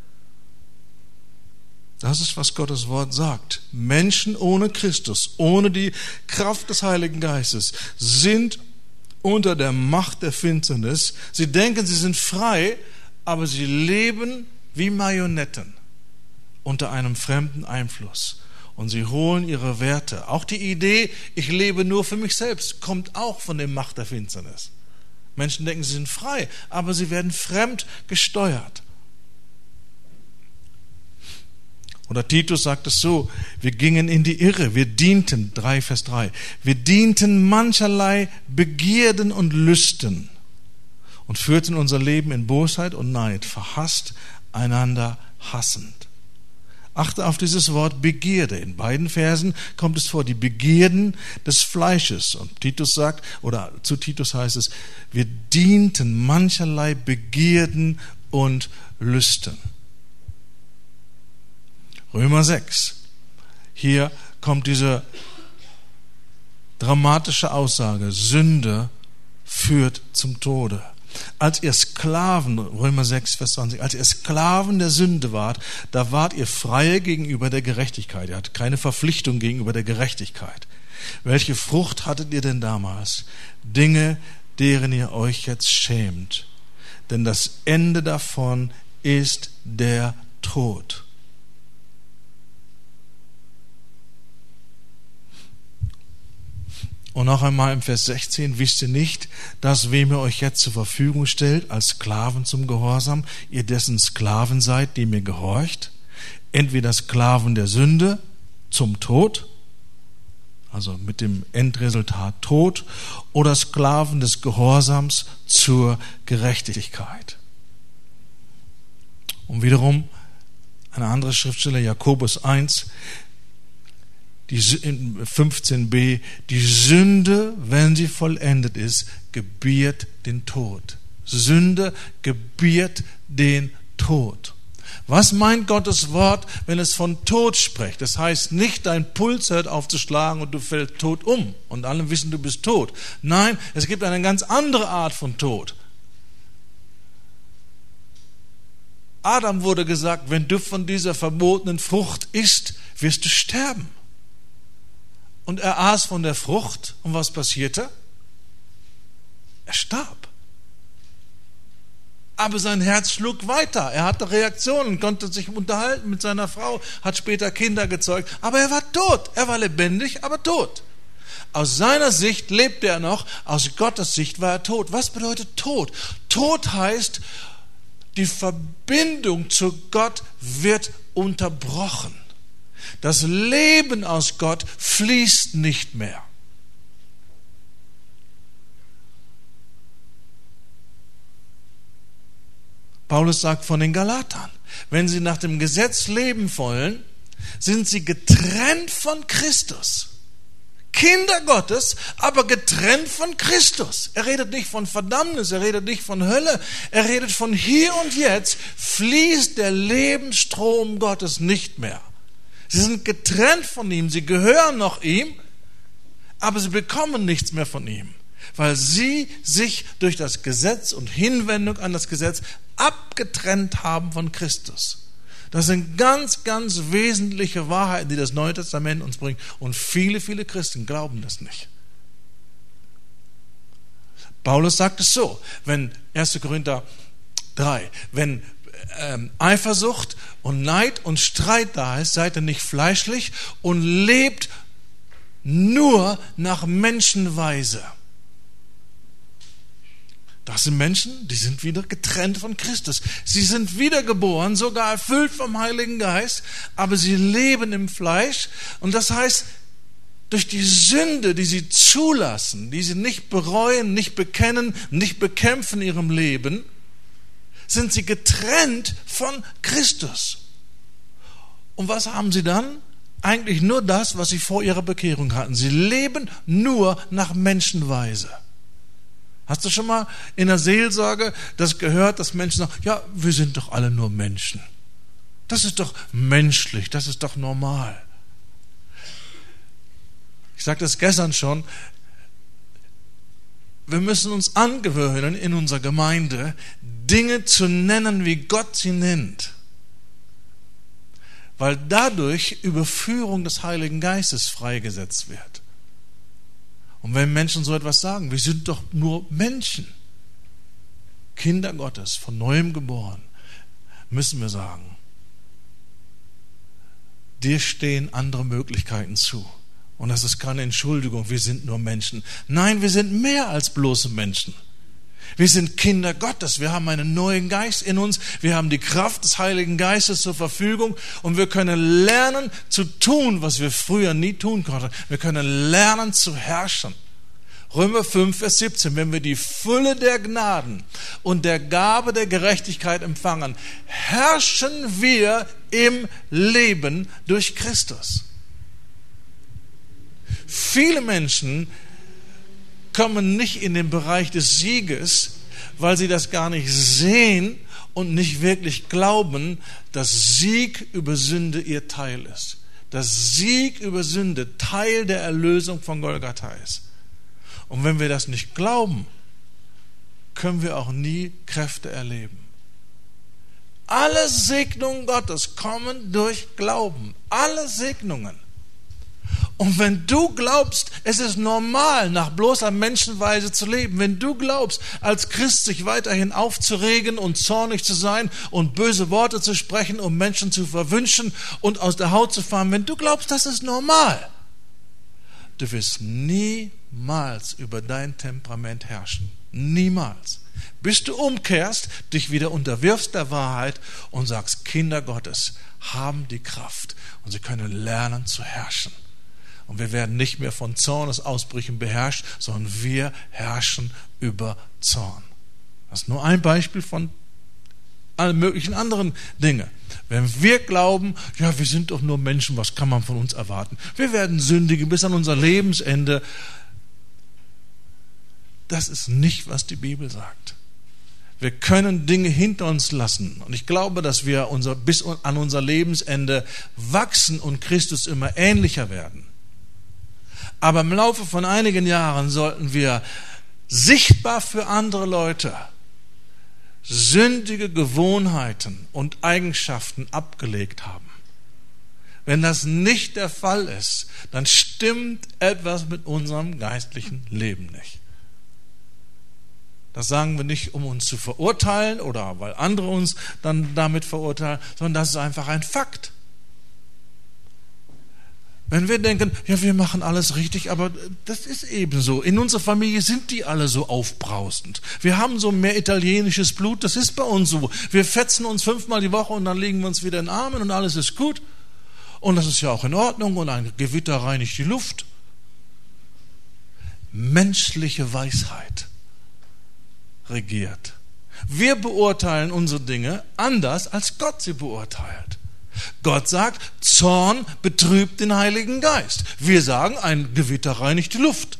Das ist, was Gottes Wort sagt. Menschen ohne Christus, ohne die Kraft des Heiligen Geistes, sind unter der Macht der Finsternis. Sie denken, sie sind frei, aber sie leben wie Marionetten unter einem fremden Einfluss. Und sie holen ihre Werte. Auch die Idee, ich lebe nur für mich selbst, kommt auch von der Macht der Finsternis. Menschen denken, sie sind frei, aber sie werden fremd gesteuert. Oder Titus sagt es so, wir gingen in die Irre, wir dienten, 3 Vers 3, wir dienten mancherlei Begierden und Lüsten und führten unser Leben in Bosheit und Neid, verhasst, einander hassend. Achte auf dieses Wort Begierde. In beiden Versen kommt es vor, die Begierden des Fleisches. Und Titus sagt, oder zu Titus heißt es, wir dienten mancherlei Begierden und Lüsten. Römer 6. Hier kommt diese dramatische Aussage, Sünde führt zum Tode. Als ihr Sklaven, Römer 6, Vers 20, als ihr Sklaven der Sünde wart, da wart ihr Freie gegenüber der Gerechtigkeit. Ihr hattet keine Verpflichtung gegenüber der Gerechtigkeit. Welche Frucht hattet ihr denn damals? Dinge, deren ihr euch jetzt schämt. Denn das Ende davon ist der Tod. Und noch einmal im Vers 16, wisst ihr nicht, dass wem ihr euch jetzt zur Verfügung stellt, als Sklaven zum Gehorsam, ihr dessen Sklaven seid, dem ihr gehorcht? Entweder Sklaven der Sünde zum Tod, also mit dem Endresultat Tod, oder Sklaven des Gehorsams zur Gerechtigkeit. Und wiederum eine andere Schriftstelle, Jakobus 1, die 15b, die Sünde, wenn sie vollendet ist, gebiert den Tod. Sünde gebiert den Tod. Was meint Gottes Wort, wenn es von Tod spricht? Das heißt nicht, dein Puls hört auf zu schlagen und du fällst tot um und alle wissen, du bist tot. Nein, es gibt eine ganz andere Art von Tod. Adam wurde gesagt, wenn du von dieser verbotenen Frucht isst, wirst du sterben. Und er aß von der Frucht und was passierte? Er starb. Aber sein Herz schlug weiter. Er hatte Reaktionen, konnte sich unterhalten mit seiner Frau, hat später Kinder gezeugt. Aber er war tot. Er war lebendig, aber tot. Aus seiner Sicht lebte er noch, aus Gottes Sicht war er tot. Was bedeutet Tod? Tod heißt, die Verbindung zu Gott wird unterbrochen. Das Leben aus Gott fließt nicht mehr. Paulus sagt von den Galatern, wenn sie nach dem Gesetz leben wollen, sind sie getrennt von Christus. Kinder Gottes, aber getrennt von Christus. Er redet nicht von Verdammnis, er redet nicht von Hölle, er redet von hier und jetzt fließt der Lebensstrom Gottes nicht mehr. Sie sind getrennt von ihm, sie gehören noch ihm, aber sie bekommen nichts mehr von ihm, weil sie sich durch das Gesetz und Hinwendung an das Gesetz abgetrennt haben von Christus. Das sind ganz, ganz wesentliche Wahrheiten, die das Neue Testament uns bringt. Und viele, viele Christen glauben das nicht. Paulus sagt es so, wenn 1. Korinther 3, wenn Eifersucht und Neid und Streit da ist, seid ihr nicht fleischlich und lebt nur nach Menschenweise. Das sind Menschen, die sind wieder getrennt von Christus. Sie sind wiedergeboren, sogar erfüllt vom Heiligen Geist, aber sie leben im Fleisch. Und das heißt, durch die Sünde, die sie zulassen, die sie nicht bereuen, nicht bekennen, nicht bekämpfen in ihrem Leben, sind sie getrennt von Christus. Und was haben sie dann? Eigentlich nur das, was sie vor ihrer Bekehrung hatten. Sie leben nur nach Menschenweise. Hast du schon mal in der Seelsorge das gehört, dass Menschen sagen, ja, wir sind doch alle nur Menschen. Das ist doch menschlich, das ist doch normal. Ich sagte das gestern schon, wir müssen uns angewöhnen, in unserer Gemeinde Dinge zu nennen, wie Gott sie nennt. Weil dadurch Überführung des Heiligen Geistes freigesetzt wird. Und wenn Menschen so etwas sagen, wir sind doch nur Menschen, Kinder Gottes, von Neuem geboren, müssen wir sagen, dir stehen andere Möglichkeiten zu. Und das ist keine Entschuldigung, wir sind nur Menschen. Nein, wir sind mehr als bloße Menschen. Wir sind Kinder Gottes, wir haben einen neuen Geist in uns, wir haben die Kraft des Heiligen Geistes zur Verfügung und wir können lernen zu tun, was wir früher nie tun konnten. Wir können lernen zu herrschen. Römer 5, Vers 17, wenn wir die Fülle der Gnaden und der Gabe der Gerechtigkeit empfangen, herrschen wir im Leben durch Christus. Viele Menschen kommen nicht in den Bereich des Sieges, weil sie das gar nicht sehen und nicht wirklich glauben, dass Sieg über Sünde ihr Teil ist. Dass Sieg über Sünde Teil der Erlösung von Golgatha ist. Und wenn wir das nicht glauben, können wir auch nie Kräfte erleben. Alle Segnungen Gottes kommen durch Glauben. Alle Segnungen. Und wenn du glaubst, es ist normal, nach bloßer Menschenweise zu leben, wenn du glaubst, als Christ sich weiterhin aufzuregen und zornig zu sein und böse Worte zu sprechen, um Menschen zu verwünschen und aus der Haut zu fahren, wenn du glaubst, das ist normal, du wirst niemals über dein Temperament herrschen. Niemals. Bis du umkehrst, dich wieder unterwirfst der Wahrheit und sagst, Kinder Gottes haben die Kraft und sie können lernen zu herrschen. Und wir werden nicht mehr von Zornesausbrüchen beherrscht, sondern wir herrschen über Zorn. Das ist nur ein Beispiel von allen möglichen anderen Dingen. Wenn wir glauben, ja, wir sind doch nur Menschen, was kann man von uns erwarten? Wir werden sündigen bis an unser Lebensende. Das ist nicht, was die Bibel sagt. Wir können Dinge hinter uns lassen. Und ich glaube, dass wir bis an unser Lebensende wachsen und Christus immer ähnlicher werden. Aber im Laufe von einigen Jahren sollten wir sichtbar für andere Leute sündige Gewohnheiten und Eigenschaften abgelegt haben. Wenn das nicht der Fall ist, dann stimmt etwas mit unserem geistlichen Leben nicht. Das sagen wir nicht, um uns zu verurteilen oder weil andere uns dann damit verurteilen, sondern das ist einfach ein Fakt. Wenn wir denken, ja, wir machen alles richtig, aber das ist eben so. In unserer Familie sind die alle so aufbrausend. Wir haben so mehr italienisches Blut, das ist bei uns so. Wir fetzen uns 5-mal die Woche und dann legen wir uns wieder in den Armen und alles ist gut. Und das ist ja auch in Ordnung und ein Gewitter reinigt die Luft. Menschliche Weisheit regiert. Wir beurteilen unsere Dinge anders, als Gott sie beurteilt. Gott sagt, Zorn betrübt den Heiligen Geist. Wir sagen, ein Gewitter reinigt die Luft.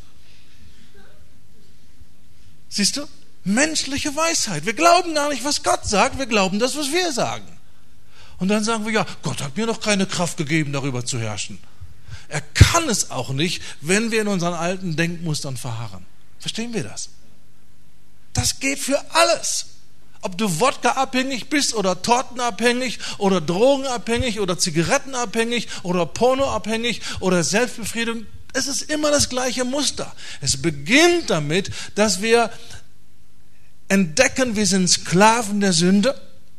Siehst du? Menschliche Weisheit. Wir glauben gar nicht, was Gott sagt, wir glauben das, was wir sagen. Und dann sagen wir, ja, Gott hat mir doch keine Kraft gegeben, darüber zu herrschen. Er kann es auch nicht, wenn wir in unseren alten Denkmustern verharren. Verstehen wir das? Das geht für alles. Ob du Wodka-abhängig bist oder tortenabhängig oder drogenabhängig oder zigarettenabhängig oder pornoabhängig oder Selbstbefriedigung, es ist immer das gleiche Muster. Es beginnt damit, dass wir entdecken, wir sind Sklaven der Sünde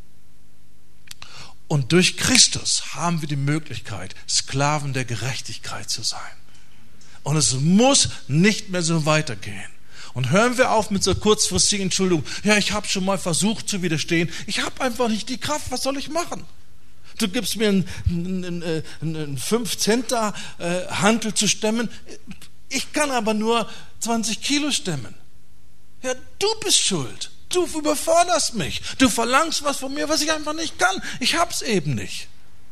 und durch Christus haben wir die Möglichkeit, Sklaven der Gerechtigkeit zu sein. Und es muss nicht mehr so weitergehen. Und hören wir auf mit so kurzfristigen Entschuldigungen. Ja, ich habe schon mal versucht zu widerstehen. Ich habe einfach nicht die Kraft. Was soll ich machen? Du gibst mir einen 5-Center Hantel zu stemmen. Ich kann aber nur 20 Kilo stemmen. Ja, du bist schuld. Du überforderst mich. Du verlangst was von mir, was ich einfach nicht kann. Ich hab's eben nicht.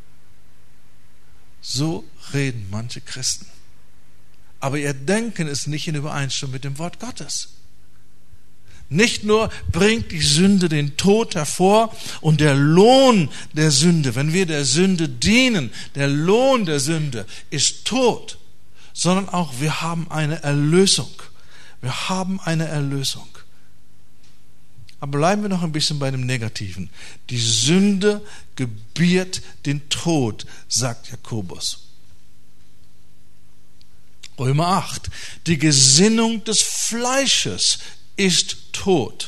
So reden manche Christen. Aber ihr Denken ist nicht in Übereinstimmung mit dem Wort Gottes. Nicht nur bringt die Sünde den Tod hervor und der Lohn der Sünde, wenn wir der Sünde dienen, der Lohn der Sünde ist Tod, sondern auch wir haben eine Erlösung. Wir haben eine Erlösung. Aber bleiben wir noch ein bisschen bei dem Negativen. Die Sünde gebiert den Tod, sagt Jakobus. Römer 8. Die Gesinnung des Fleisches ist Tod.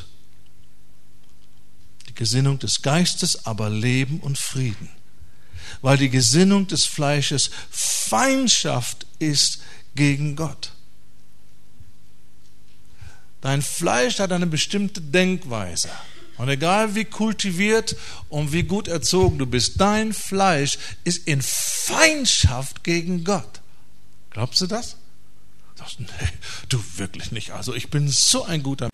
Die Gesinnung des Geistes aber Leben und Frieden. Weil die Gesinnung des Fleisches Feindschaft ist gegen Gott. Dein Fleisch hat eine bestimmte Denkweise. Und egal wie kultiviert und wie gut erzogen du bist, dein Fleisch ist in Feindschaft gegen Gott. Glaubst du das? Nee, du wirklich nicht. Also ich bin so ein guter